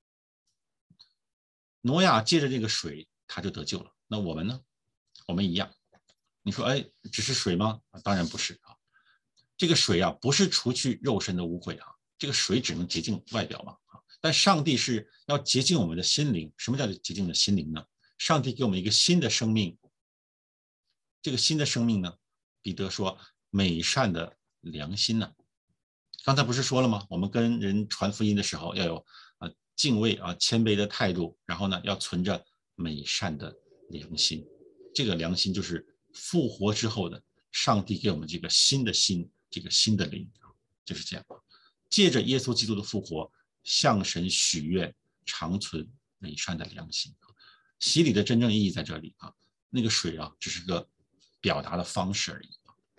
S1: 挪亚借着这个水他就得救了。那我们呢？我们一样。你说只是水吗？当然不是这个水不是除去肉身的污秽这个水只能洁净外表嘛但上帝是要洁净我们的心灵。什么叫洁净的心灵呢？上帝给我们一个新的生命。这个新的生命呢，彼得说美善的良心呢。刚才不是说了吗？我们跟人传福音的时候要有敬畏谦卑的态度，然后呢要存着美善的良心。这个良心就是复活之后的上帝给我们这个新的心，这个新的灵就是这样。借着耶稣基督的复活，向神许愿，长存美善的良心。洗礼的真正意义在这里那个水只是个表达的方式而已。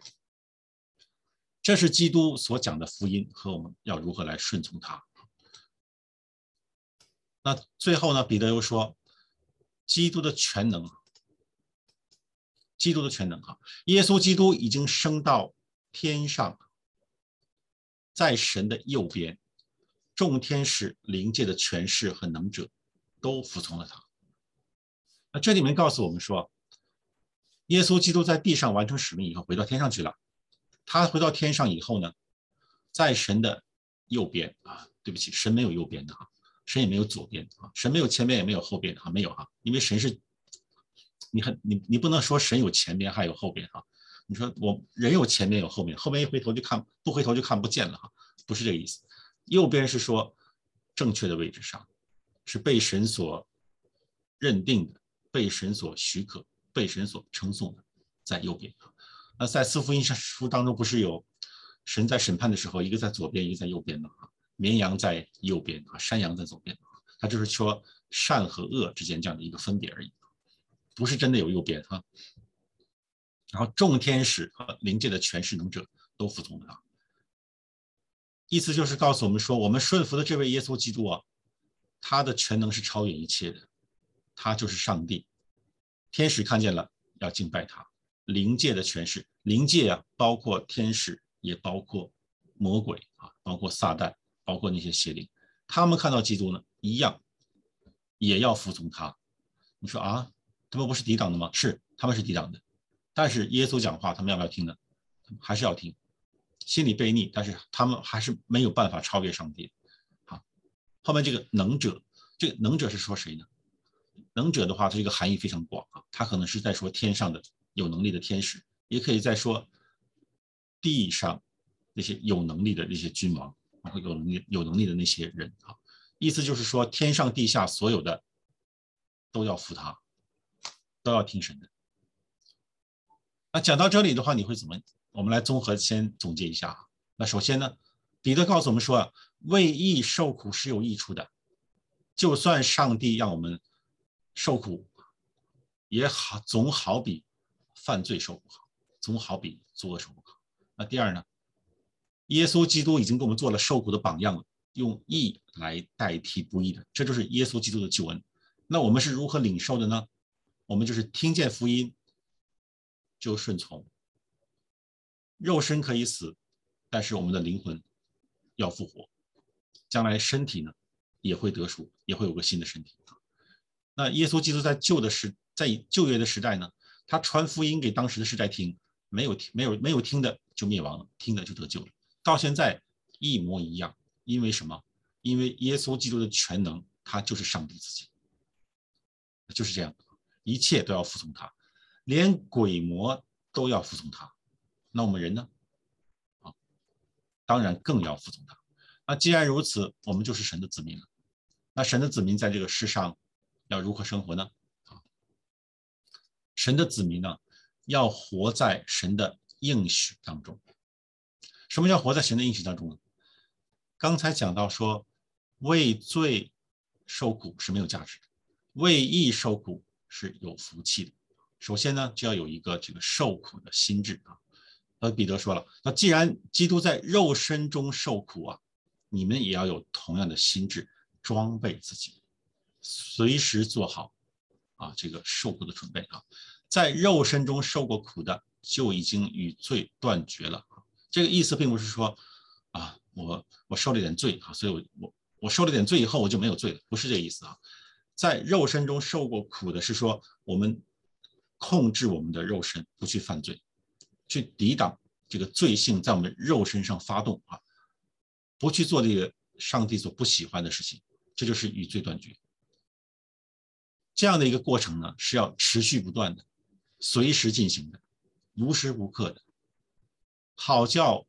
S1: 这是基督所讲的福音和我们要如何来顺从他。那最后呢，彼得又说基督的全能，基督的全能耶稣基督已经升到天上，在神的右边，众天使灵界的权势和能者都服从了他。那这里面告诉我们说，耶稣基督在地上完成使命以后回到天上去了。他回到天上以后呢，在神的右边对不起，神没有右边的神也没有左边神没有前边也没有后边没有因为神是你不能说神有前边还有后边你说我人有前边有后边，后边一回头就看不回头就看不见了不是这个意思。右边是说正确的位置上，是被神所认定的，被神所许可，被神所称颂的，在右边那在四福音书当中不是有神在审判的时候，一个在左边，一个在右边的绵羊在右边山羊在左边他就是说善和恶之间这样的一个分别而已，不是真的有右边然后众天使和灵界的权势能者都服从他。意思就是告诉我们说，我们顺服的这位耶稣基督他的全能是超越一切的，他就是上帝。天使看见了要敬拜他，灵界的权势，灵界包括天使，也包括魔鬼包括撒旦，包括那些邪灵，他们看到基督呢一样也要服从他。你说他们不是抵挡的吗？是，他们是抵挡的，但是耶稣讲话他们要不要听呢？还是要听，心里悖逆，但是他们还是没有办法超越上帝后面这个能者，这个能者是说谁呢？能者的话，它这个含义非常广它可能是在说天上的有能力的天使，也可以在说地上那些有能力的那些君王，包括有能力的那些人意思就是说天上地下所有的都要服他，都要听神的。那讲到这里的话，你会怎么？我们来综合先总结一下那首先呢，彼得告诉我们说为义受苦是有益处的，就算上帝让我们受苦也好，总好比犯罪受苦好，总好比作恶受苦好。那第二呢，耶稣基督已经给我们做了受苦的榜样了，用义来代替不义的，这就是耶稣基督的救恩。那我们是如何领受的呢？我们就是听见福音就顺从。肉身可以死，但是我们的灵魂要复活，将来身体呢也会得赎，也会有个新的身体。那耶稣基督在旧约的时代呢，他传福音给当时的世代听，没有听的就灭亡了，听的就得救了。到现在一模一样，因为什么？因为耶稣基督的全能，他就是上帝自己，就是这样，一切都要服从他，连鬼魔都要服从他。那我们人呢？当然更要服从他。 那既然如此，我们就是神的子民了。那神的子民在这个世上要如何生活呢？神的子民呢，要活在神的应许当中。什么叫活在神的应许当中呢？刚才讲到说，为罪受苦是没有价值的，为义受苦是有福气的。首先呢，就要有一个这个受苦的心智啊。彼得说了，那既然基督在肉身中受苦啊，你们也要有同样的心智，装备自己，随时做好这个受苦的准备啊。在肉身中受过苦的，就已经与罪断绝了。这个意思并不是说我受了点罪所以我受了点罪以后我就没有罪了，不是这个意思啊。在肉身中受过苦的是说，我们控制我们的肉身，不去犯罪，去抵挡这个罪性在我们肉身上发动不去做这个上帝所不喜欢的事情，这就是与罪断绝。这样的一个过程呢，是要持续不断的，随时进行的，无时无刻的，好叫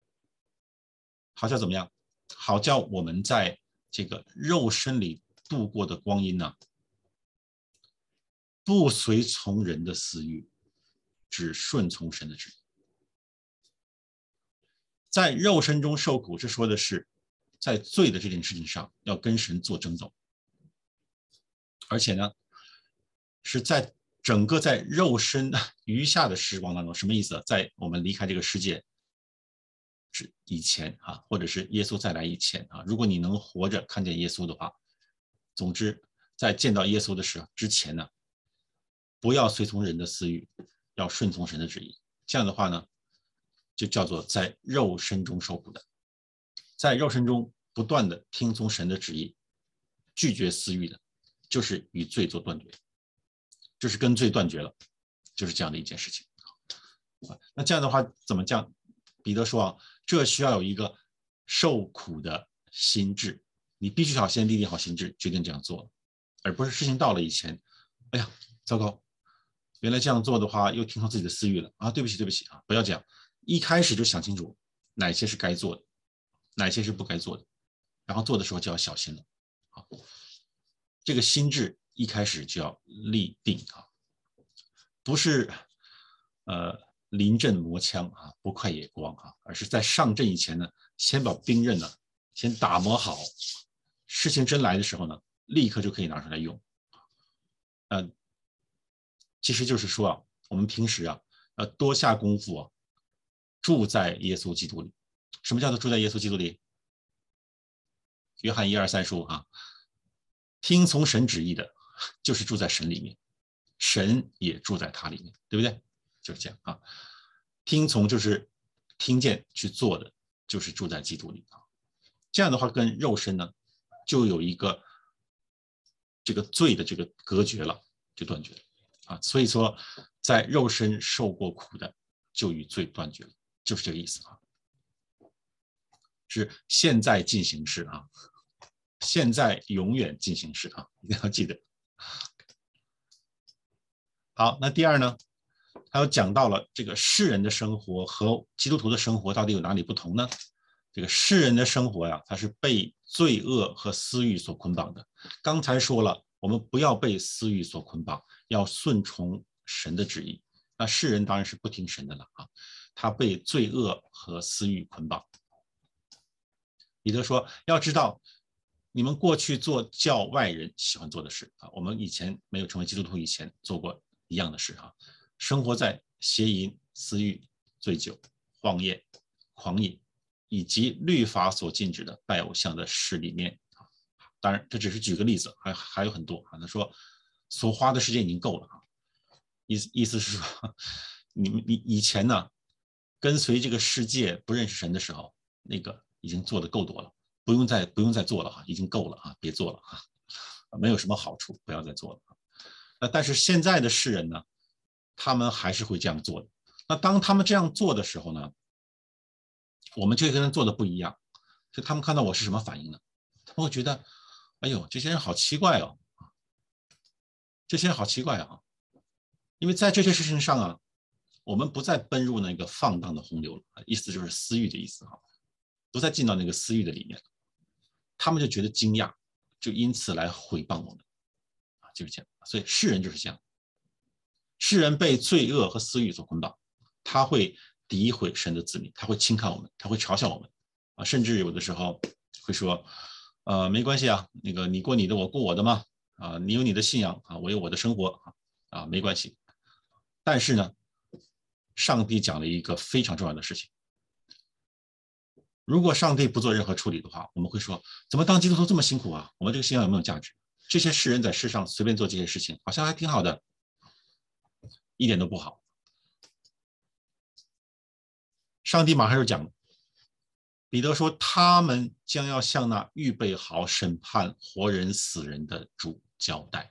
S1: 怎么样？好叫我们在这个肉身里度过的光阴呢，不随从人的私欲，只顺从神的旨意。在肉身中受苦，这说的是在罪的这件事情上要跟神做争斗，而且呢，是在整个在肉身余下的时光当中。什么意思？在我们离开这个世界以前或者是耶稣再来以前如果你能活着看见耶稣的话，总之在见到耶稣的时候之前呢，不要随从人的私欲，要顺从神的旨意。这样的话呢，就叫做在肉身中受苦的，在肉身中不断的听从神的旨意，拒绝私欲的，就是与罪做断绝，就是跟罪断绝了，就是这样的一件事情。那这样的话怎么讲？彼得说这需要有一个受苦的心智，你必须要先立定好心智，决定这样做，而不是事情到了以前，哎呀，糟糕，原来这样做的话又听从自己的私欲了对不起不要这样，一开始就想清楚哪些是该做的，哪些是不该做的，然后做的时候就要小心了。这个心智一开始就要立定不是临阵磨枪不快也光而是在上阵以前呢，先把兵刃呢先打磨好，事情真来的时候呢，立刻就可以拿出来用。其实就是说我们平时多下功夫住在耶稣基督里。什么叫做住在耶稣基督里？约翰1、2、3书听从神旨意的，就是住在神里面，神也住在他里面，对不对？就是这样听从就是听见去做的，就是住在基督里这样的话跟肉身呢就有一个这个罪的这个隔绝了，就断绝了所以说在肉身受过苦的就与罪断绝了，就是这个意思是现在进行式现在永远进行式一定要记得。好，那第二呢，他又讲到了这个世人的生活和基督徒的生活到底有哪里不同呢？这个世人的生活它是被罪恶和私欲所捆绑的。刚才说了，我们不要被私欲所捆绑，要顺从神的旨意。那世人当然是不听神的了他被罪恶和私欲捆绑。彼得说，要知道你们过去做教外人喜欢做的事我们以前没有成为基督徒以前做过一样的事生活在邪淫、私欲、醉酒、荒宴、狂饮以及律法所禁止的拜偶像的事里面当然这只是举个例子，还有很多他说所花的时间已经够了意思是说你以前呢跟随这个世界不认识神的时候，那个已经做的够多了，不用再做了已经够了别做了没有什么好处，不要再做了但是现在的世人呢，他们还是会这样做的。那当他们这样做的时候呢，我们就跟他们做的不一样，就他们看到我是什么反应呢？他们会觉得，哎呦，这些人好奇怪这些人好奇怪因为在这些事情上我们不再奔入那个放荡的洪流了，意思就是私欲的意思都在进到那个私欲的里面了，他们就觉得惊讶，就因此来毁谤我们啊，就是这样。所以世人就是这样，世人被罪恶和私欲所捆绑，他会诋毁神的子民，他会轻看我们，他会嘲笑我们啊，甚至有的时候会说，没关系啊，那个你过你的，我过我的嘛，啊，你有你的信仰啊，我有我的生活啊，没关系。但是呢，上帝讲了一个非常重要的事情，如果上帝不做任何处理的话，我们会说，怎么当基督徒这么辛苦啊？我们这个信仰有没有价值？这些世人在世上随便做这些事情，好像还挺好的，一点都不好。上帝马上就讲，彼得说，他们将要向那预备好审判活人死人的主交代。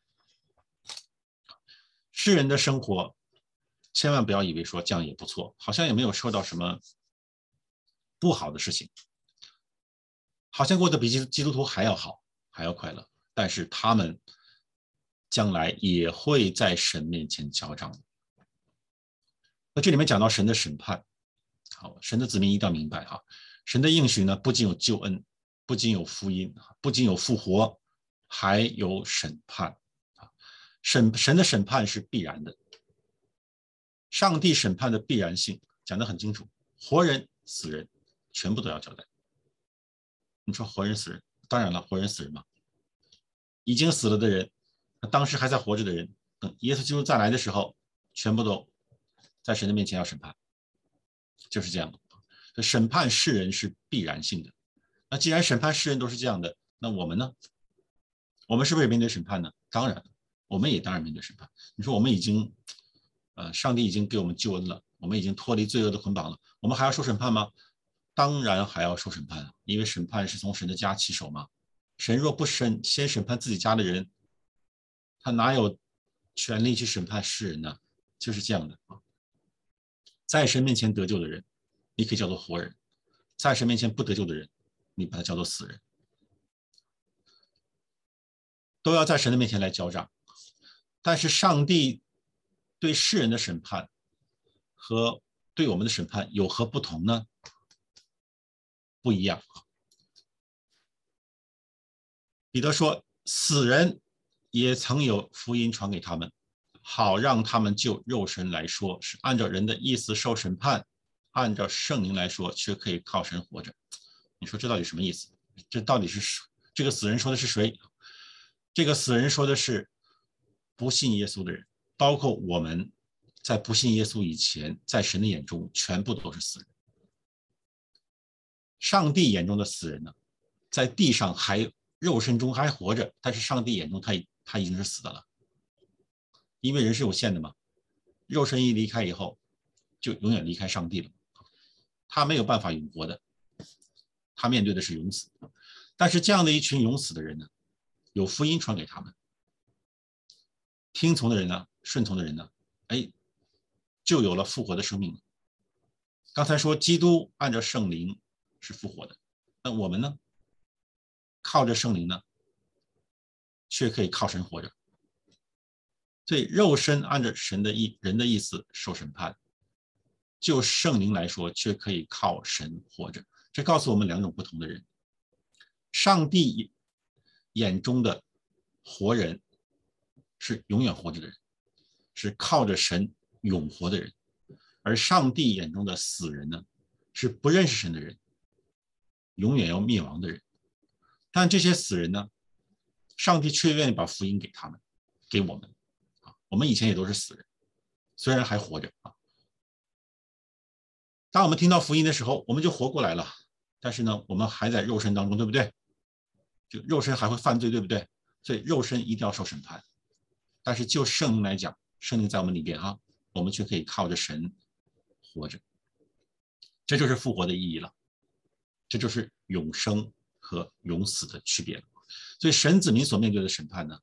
S1: 世人的生活，千万不要以为说这样也不错，好像也没有受到什么不好的事情，好像过得比基督徒还要好，还要快乐。但是他们将来也会在神面前交账的。那这里面讲到神的审判，好，神的子民一定要明白哈，神的应许呢，不仅有救恩，不仅有福音，不仅有复活，还有审判。神的审判是必然的，上帝审判的必然性讲得很清楚，活人死人全部都要交代。你说活人死人，当然了，活人死人嘛，已经死了的人，当时还在活着的人，等耶稣基督再来的时候，全部都在神的面前要审判，就是这样的。审判世人是必然性的。那既然审判世人都是这样的，那我们呢？我们是不是也面对审判呢？当然，我们也当然面对审判。你说我们已经，上帝已经给我们救恩了，我们已经脱离罪恶的捆绑了，我们还要受审判吗？当然还要受审判，因为审判是从神的家起手嘛。神若不先审判自己家的人，他哪有权利去审判世人呢？就是这样的啊。在神面前得救的人，你可以叫做活人；在神面前不得救的人，你把他叫做死人。都要在神的面前来交账。但是上帝对世人的审判和对我们的审判有何不同呢？不一样。彼得说，死人也曾有福音传给他们，好让他们就肉身来说是按照人的意思受审判，按照圣灵来说却可以靠神活着。你说这到底什么意思？这到底是这个死人说的是谁？这个死人说的是不信耶稣的人，包括我们在不信耶稣以前，在神的眼中全部都是死人。上帝眼中的死人呢，在地上还肉身中还活着，但是上帝眼中他已经是死的了，因为人是有限的嘛，肉身一离开以后，就永远离开上帝了，他没有办法永活的，他面对的是永死。但是这样的一群永死的人呢，有福音传给他们，听从的人呢，顺从的人呢，哎，就有了复活的生命了。刚才说基督按照圣灵是复活的，那我们呢，靠着圣灵呢，却可以靠神活着。所以肉身按照人的意思受审判，就圣灵来说，却可以靠神活着。这告诉我们两种不同的人。上帝眼中的活人是永远活着的人，是靠着神永活的人；而上帝眼中的死人呢，是不认识神的人，永远要灭亡的人。但这些死人呢，上帝却愿意把福音给他们，给我们。我们以前也都是死人，虽然还活着啊。当我们听到福音的时候，我们就活过来了。但是呢，我们还在肉身当中，对不对？就肉身还会犯罪，对不对？所以肉身一定要受审判。但是就圣灵来讲，圣灵在我们里边哈，我们却可以靠着神活着。这就是复活的意义了，这就是永生和永死的区别了。所以神子民所面对的审判呢，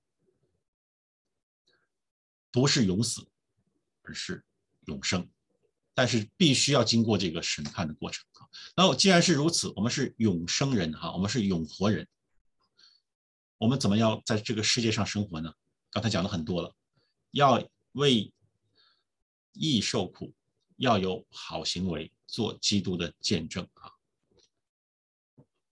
S1: 不是永死，而是永生，但是必须要经过这个审判的过程。那既然是如此，我们是永生人哈，我们是永活人，我们怎么样在这个世界上生活呢？刚才讲的很多了，要为义受苦，要有好行为，做基督的见证啊。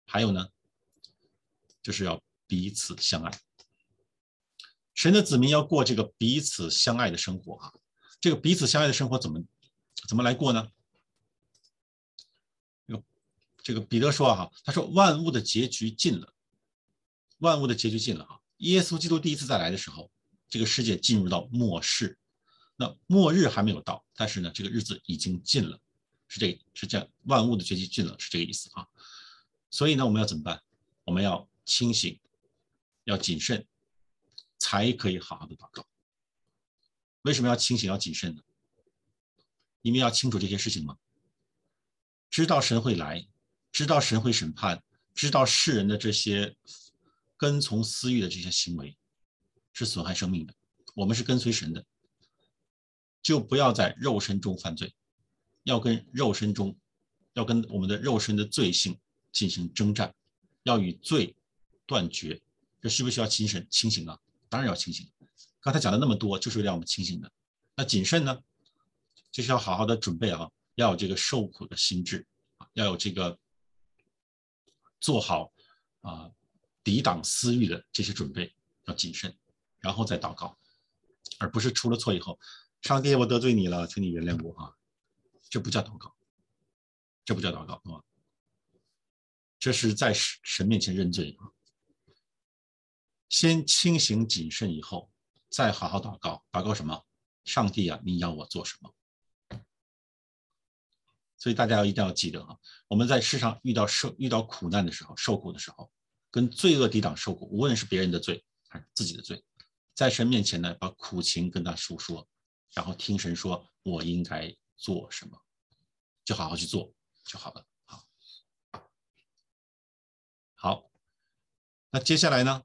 S1: 还有呢，就是要彼此相爱。神的子民要过这个彼此相爱的生活啊。这个彼此相爱的生活怎么来过呢？这个彼得说啊，他说万物的结局近了，万物的结局近了啊。耶稣基督第一次再来的时候，这个世界进入到末世，那末日还没有到，但是呢，这个日子已经近了，是这样，万物的结局近了，是这个意思啊。所以呢，我们要怎么办？我们要清醒，要谨慎，才可以好好的祷告。为什么要清醒要谨慎呢？因为要清楚这些事情嘛，知道神会来，知道神会审判，知道世人的这些跟从私欲的这些行为是损害生命的，我们是跟随神的，就不要在肉身中犯罪，要跟我们的肉身的罪性进行征战，要与罪断绝。这需不需要清醒啊？当然要清醒。刚才讲了那么多，就是为了让我们清醒的。那谨慎呢，就是要好好的准备啊，要有这个受苦的心智，要有这个做好抵挡私欲的这些准备，要谨慎，然后再祷告，而不是出了错以后，上帝，我得罪你了，请你原谅我啊，这不叫祷告，这不叫祷告啊，这是在神面前认罪啊。先清醒谨慎以后，再好好祷告。祷告什么？上帝啊，你要我做什么？所以大家一定要记得啊，我们在世上遇到苦难的时候，受苦的时候，跟罪恶抵挡受苦，无论是别人的罪还是自己的罪，在神面前呢，把苦情跟他诉说，然后听神说我应该做什么，就好好去做就好了。好，那接下来呢，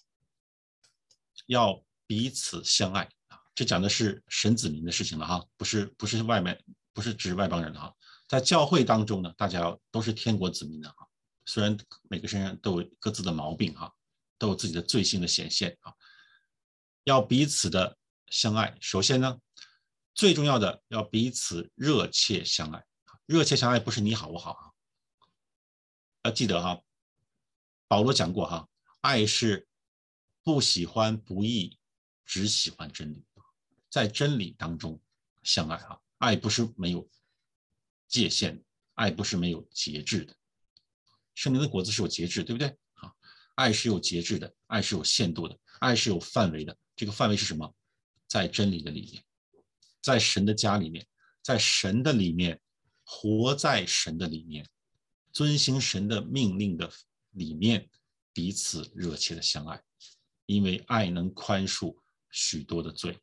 S1: 要彼此相爱啊，这讲的是神子民的事情了哈，不是指外邦人哈。在教会当中呢，大家都是天国子民的哈，虽然每个身上都有各自的毛病哈，都有自己的罪性的显现啊，要彼此的相爱。首先呢，最重要的要彼此热切相爱。热切相爱不是你好我好啊，要记得哈，保罗讲过哈，爱是不喜欢不义，只喜欢真理，在真理当中相爱啊，爱不是没有界限，爱不是没有节制的。圣灵的果子是有节制，对不对？啊，爱是有节制的，爱是有限度的，爱是有范围的。这个范围是什么？在真理的里面，在神的家里面，在神的里面，活在神的里面，遵行神的命令的里面，彼此热切的相爱，因为爱能宽恕许多的罪，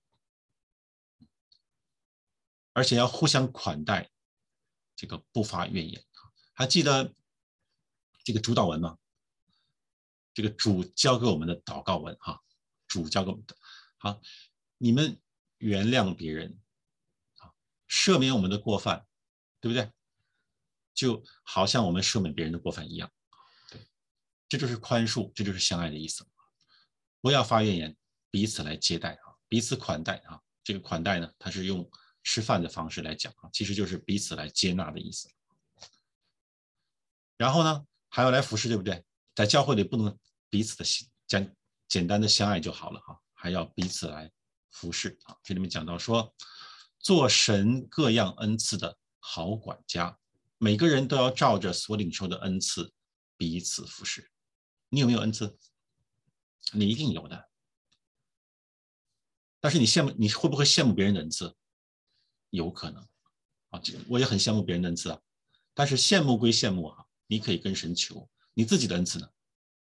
S1: 而且要互相款待，这个不发怨言。还记得这个主祷文吗？这个主教给我们的祷告文哈，主教给我们的。好，你们原谅别人，赦免我们的过犯，对不对？就好像我们赦免别人的过犯一样，对，这就是宽恕，这就是相爱的意思。不要发怨言，彼此来接待啊，彼此款待啊。这个款待呢，它是用吃饭的方式来讲啊，其实就是彼此来接纳的意思。然后呢，还要来服侍，对不对？在教会里不能彼此的简单的相爱就好了哈，还要彼此来服侍啊。这里面讲到说，做神各样恩赐的好管家，每个人都要照着所领受的恩赐彼此服侍。你有没有恩赐？你一定有的。但是你会不会羡慕别人的恩赐？有可能啊，我也很羡慕别人的恩赐啊。但是羡慕归羡慕啊，你可以跟神求。你自己的恩赐呢？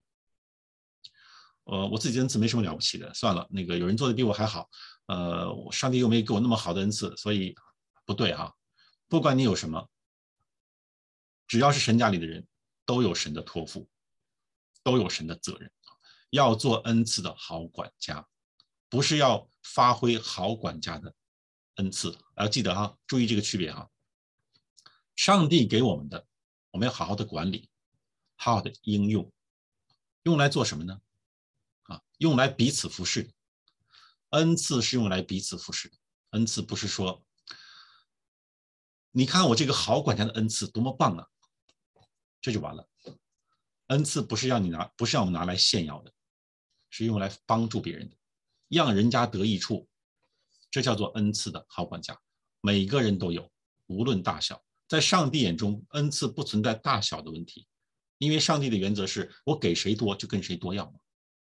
S1: 我自己的恩赐没什么了不起的，算了，那个有人做的比我还好，上帝又没给我那么好的恩赐，所以不对哈。不管你有什么，只要是神家里的人，都有神的托付，都有神的责任，要做恩赐的好管家，不是要发挥好管家的恩赐。要记得哈，注意这个区别哈。上帝给我们的，我们要好好的管理，好好的应用，用来做什么呢？用来彼此服侍。恩赐是用来彼此服侍的，恩赐不是说，你看我这个好管家的恩赐多么棒啊，这就完了。 恩赐不是让我们拿来炫耀的，是用来帮助别人的，让人家得益处，这叫做恩赐的好管家。每个人都有，无论大小。在上帝眼中，恩赐不存在大小的问题，因为上帝的原则是我给谁多就跟谁多要。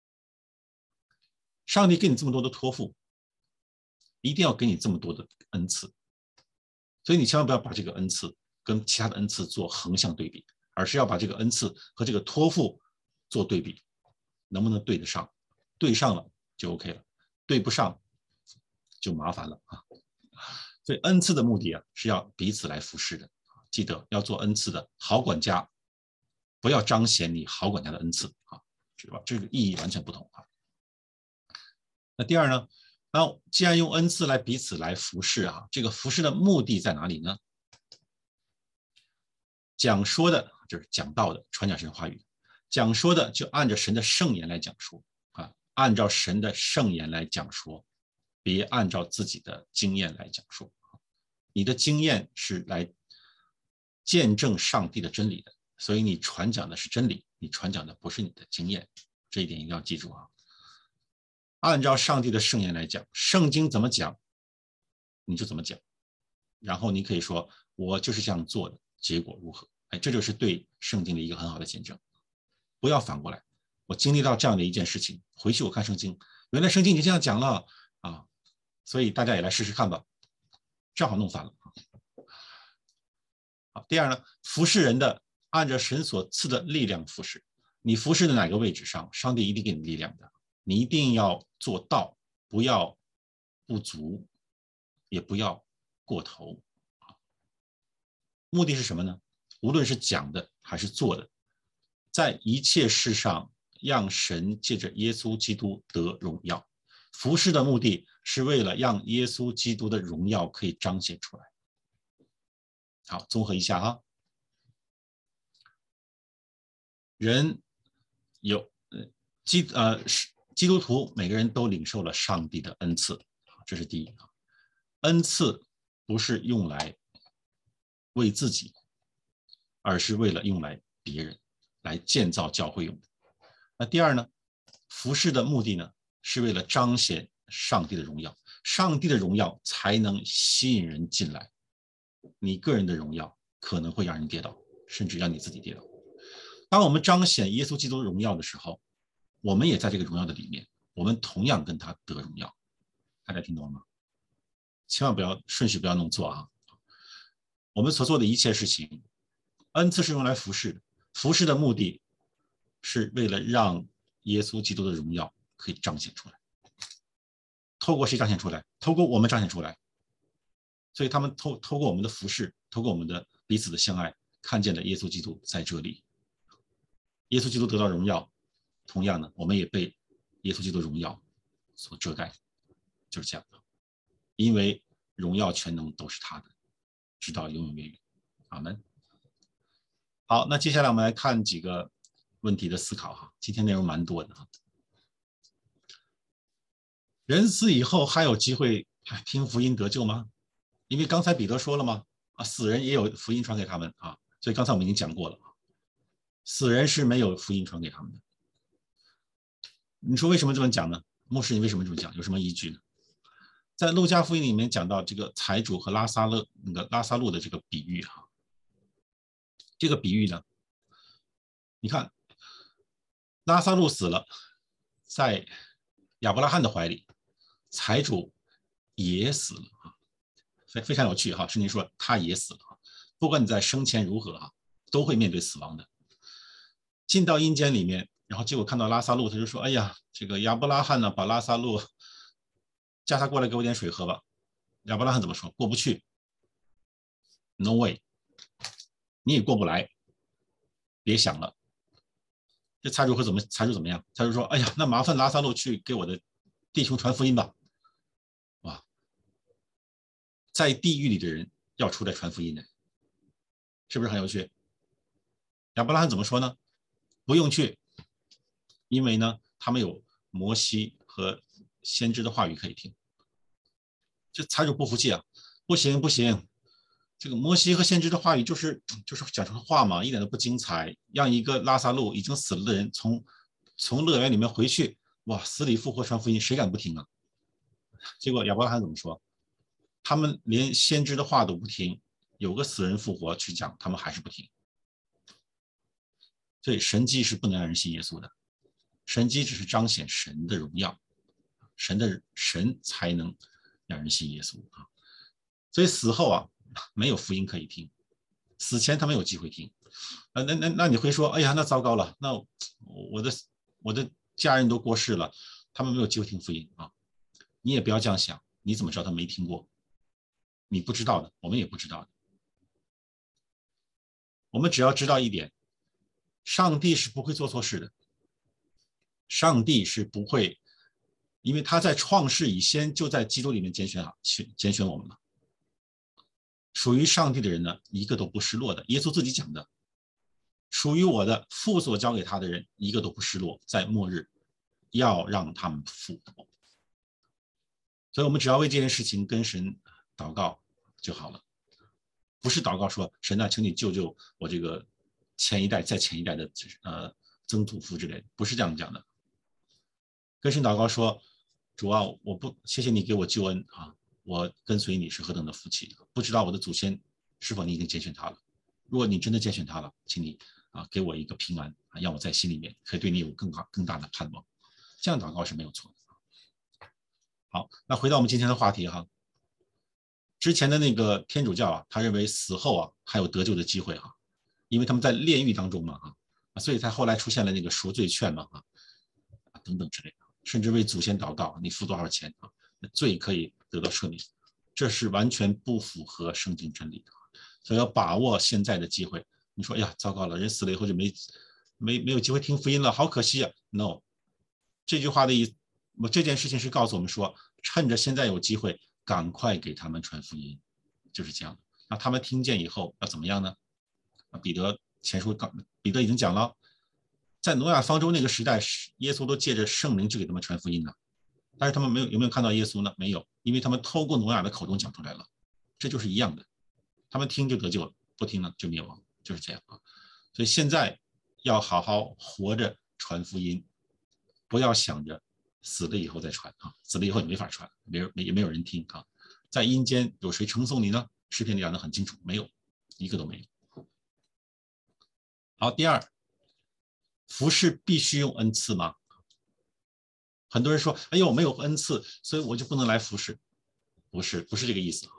S1: 上帝给你这么多的托付，一定要给你这么多的恩赐，所以你千万不要把这个恩赐跟其他的恩赐做横向对比，而是要把这个恩赐和这个托付做对比，能不能对得上？对上了就 OK 了，对不上就麻烦了啊。所以恩赐的目的啊，是要彼此来服侍的。记得要做恩赐的好管家，不要彰显你好管家的恩赐啊，知道吧？这个意义完全不同啊。那第二呢？那既然用恩赐来彼此来服侍啊，这个服侍的目的在哪里呢？讲说的就是讲道的，传讲神话语；讲说的就按照神的圣言来讲说啊，按照神的圣言来讲说，别按照自己的经验来讲说。你的经验是来见证上帝的真理的，所以你传讲的是真理，你传讲的不是你的经验，这一点一定要记住啊。按照上帝的圣言来讲，圣经怎么讲，你就怎么讲，然后你可以说我就是这样做的，结果如何？哎，这就是对圣经的一个很好的见证。不要反过来，我经历到这样的一件事情，回去我看圣经，原来圣经已经这样讲了啊，所以大家也来试试看吧，正好弄反了。好，第二呢，服侍人的按照神所赐的力量服侍，你服侍的哪个位置上，上帝一定给你力量的。你一定要做到，不要不足，也不要过头。目的是什么呢？无论是讲的还是做的，在一切事上让神借着耶稣基督得荣耀。服侍的目的是为了让耶稣基督的荣耀可以彰显出来。好，综合一下哈，人有基督徒每个人都领受了上帝的恩赐，这是第一。恩赐不是用来为自己，而是为了用来别人，来建造教会用的。那第二呢，服侍的目的呢，是为了彰显上帝的荣耀，上帝的荣耀才能吸引人进来。你个人的荣耀可能会让人跌倒，甚至让你自己跌倒。当我们彰显耶稣基督的荣耀的时候，我们也在这个荣耀的里面，我们同样跟他得荣耀。大家听懂了吗？千万不要顺序不要弄错啊！我们所做的一切事情，恩赐是用来服侍的，服侍的目的是为了让耶稣基督的荣耀可以彰显出来。透过谁彰显出来？透过我们彰显出来。所以他们透过我们的服侍，透过我们的彼此的相爱，看见了耶稣基督在这里。耶稣基督得到荣耀，同样呢，我们也被耶稣基督的荣耀所遮盖，就是这样的。因为荣耀全能都是他的，直到永永远远。阿门。好，那接下来我们来看几个问题的思考哈。今天内容蛮多的哈。人死以后还有机会听福音得救吗？因为刚才彼得说了嘛，死人也有福音传给他们啊，所以刚才我们已经讲过了，死人是没有福音传给他们的。你说为什么这么讲呢？牧师，你为什么这么讲？有什么依据呢？在路加福音里面讲到这个财主和拉撒路的这个比喻哈，这个比喻呢，你看拉撒路死了，在亚伯拉罕的怀里，财主也死了啊。非常有趣哈，圣经说他也死了，不管你在生前如何啊，都会面对死亡的。进到阴间里面，然后结果看到拉撒路，他就说：“哎呀，这个亚伯拉罕呢，把拉撒路叫他过来给我点水喝吧。”亚伯拉罕怎么说？过不去 ，No way， 你也过不来，别想了。这财主怎么样？财主说：“哎呀，那麻烦拉撒路去给我的弟兄传福音吧。”哇！在地狱里的人要出来传福音的，是不是很有趣？亚伯拉罕怎么说呢？不用去，因为呢，他们有摩西和先知的话语可以听。这财主不服气啊，不行， 这个摩西和先知的话语就是讲成话嘛，一点都不精彩。让一个拉萨路已经死了的人从乐园里面回去，哇，死里复活传福音，谁敢不听啊？结果亚伯拉罕怎么说？他们连先知的话都不听，有个死人复活去讲，他们还是不听。所以神迹是不能让人信耶稣的，神迹只是彰显神的荣耀，神才能让人信耶稣啊。所以死后啊，没有福音可以听，死前他没有机会听。那你会说，哎呀，那糟糕了，那我的家人都过世了，他们没有机会听福音啊。你也不要这样想，你怎么知道他没听过？你不知道的，我们也不知道的。我们只要知道一点，上帝是不会做错事的，上帝是不会，因为他在创世以前就在基督里面拣选我们了。属于上帝的人呢，一个都不失落的。耶稣自己讲的，属于我的父所交给他的人，一个都不失落，在末日要让他们复活。所以我们只要为这件事情跟神祷告就好了，不是祷告说神啊，请你救救我这个前一代再前一代的曾祖父之类的，不是这样讲的。跟神祷告说，主啊，我不谢谢你给我救恩啊，我跟随你是何等的福气，不知道我的祖先是否你已经拣选他了。如果你真的拣选他了，请你给我一个平安啊，让我在心里面可以对你有更大的盼望。这样祷告是没有错的。好，那回到我们今天的话题哈，之前的那个天主教啊，他认为死后啊还有得救的机会哈，因为他们在炼狱当中嘛所以才后来出现了那个赎罪券嘛等等之类的，甚至为祖先祷告，你付多少钱罪可以得到赦免，这是完全不符合圣经真理的，所以要把握现在的机会。你说，哎呀，糟糕了，人死了以后就没有机会听福音了，好可惜啊 ！No， 这句话的意思，这件事情是告诉我们说，趁着现在有机会，赶快给他们传福音，就是这样的。那他们听见以后要怎么样呢？彼得已经讲了，在挪亚方舟那个时代，耶稣都借着圣灵去给他们传福音呢。但是他们有没有看到耶稣呢？没有，因为他们透过挪亚的口中讲出来了，这就是一样的。他们听就得救了，不听呢就灭亡，就是这样啊。所以现在要好好活着传福音，不要想着死了以后再传啊，死了以后也没法传，也没有人听啊。在阴间有谁承送你呢？诗篇里讲的很清楚，没有，一个都没有。好，第二，服事必须用恩赐吗？很多人说，哎呦，我没有恩赐，所以我就不能来服事。不是这个意思。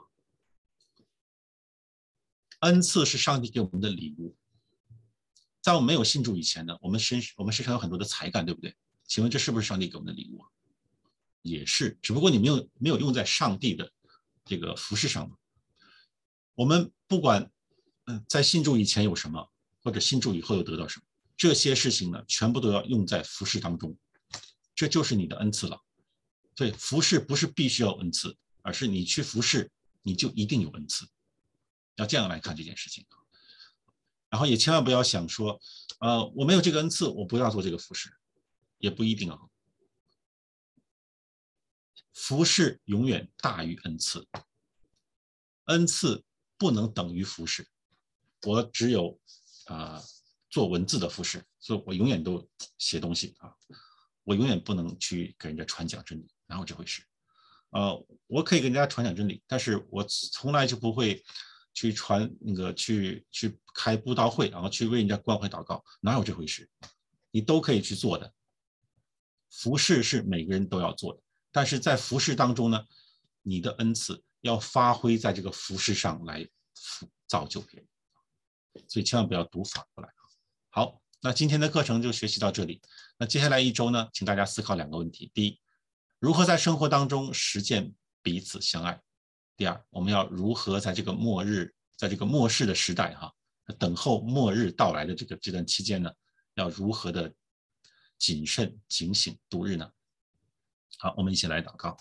S1: 恩赐是上帝给我们的礼物。在我们没有信主以前呢，我们身上有很多的才干，对不对？请问这是不是上帝给我们的礼物啊？也是，只不过你没有用在上帝的这个服事上。我们不管在信主以前有什么，或者信主以后又得到什么，这些事情呢，全部都要用在服事当中。这就是你的恩赐了。所以服事不是必须要恩赐，而是你去服事，你就一定有恩赐。要这样来看这件事情。然后也千万不要想说，我没有这个恩赐，我不要做这个服事，也不一定啊。服事永远大于恩赐，恩赐不能等于服事。我只有做文字的服事，所以我永远都写东西啊，我永远不能去给人家传讲真理，哪有这回事？我可以给人家传讲真理，但是我从来就不会去去开布道会，然后去为人家关怀祷告，哪有这回事？你都可以去做的。服事是每个人都要做的，但是在服事当中呢，你的恩赐要发挥在这个服事上来造就别人，所以千万不要读反过来。好，那今天的课程就学习到这里。那接下来一周呢，请大家思考2个问题：第一，如何在生活当中实践彼此相爱；第二，我们要如何在这个末世的时代等候末日到来的这段期间呢，要如何的谨慎警醒度日呢？好，我们一起来祷告。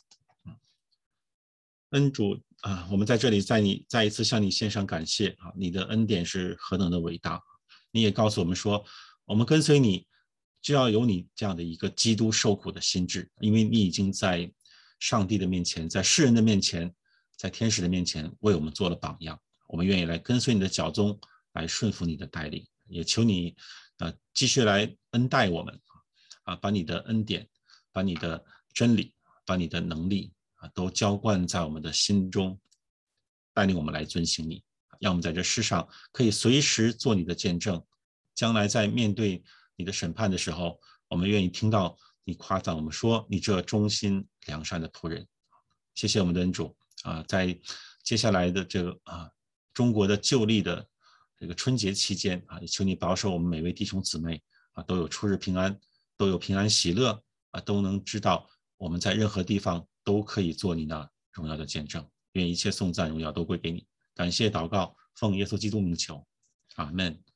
S1: 恩主我们在这里再一次向你献上感谢你的恩典是何等的伟大。你也告诉我们说，我们跟随你就要有你这样的一个基督受苦的心志，因为你已经在上帝的面前，在世人的面前，在天使的面前为我们做了榜样。 我们愿意来跟随你的脚踪，来顺服你的带领，也求你继续来恩待我们把你的恩典，把你的真理，把你的能力都浇灌在我们的心中，带领我们来遵行你，让我们在这世上可以随时做你的见证，将来在面对你的审判的时候，我们愿意听到你夸赞我们说你这忠心良善的仆人。谢谢我们的恩主在接下来的这个中国的旧历的这个春节期间也求你保守我们每位弟兄姊妹都有出入平安，都有平安喜乐都能知道我们在任何地方都可以做你那荣耀的见证。愿一切颂赞荣耀都归给你。感谢祷告，奉耶稣基督名求，阿们。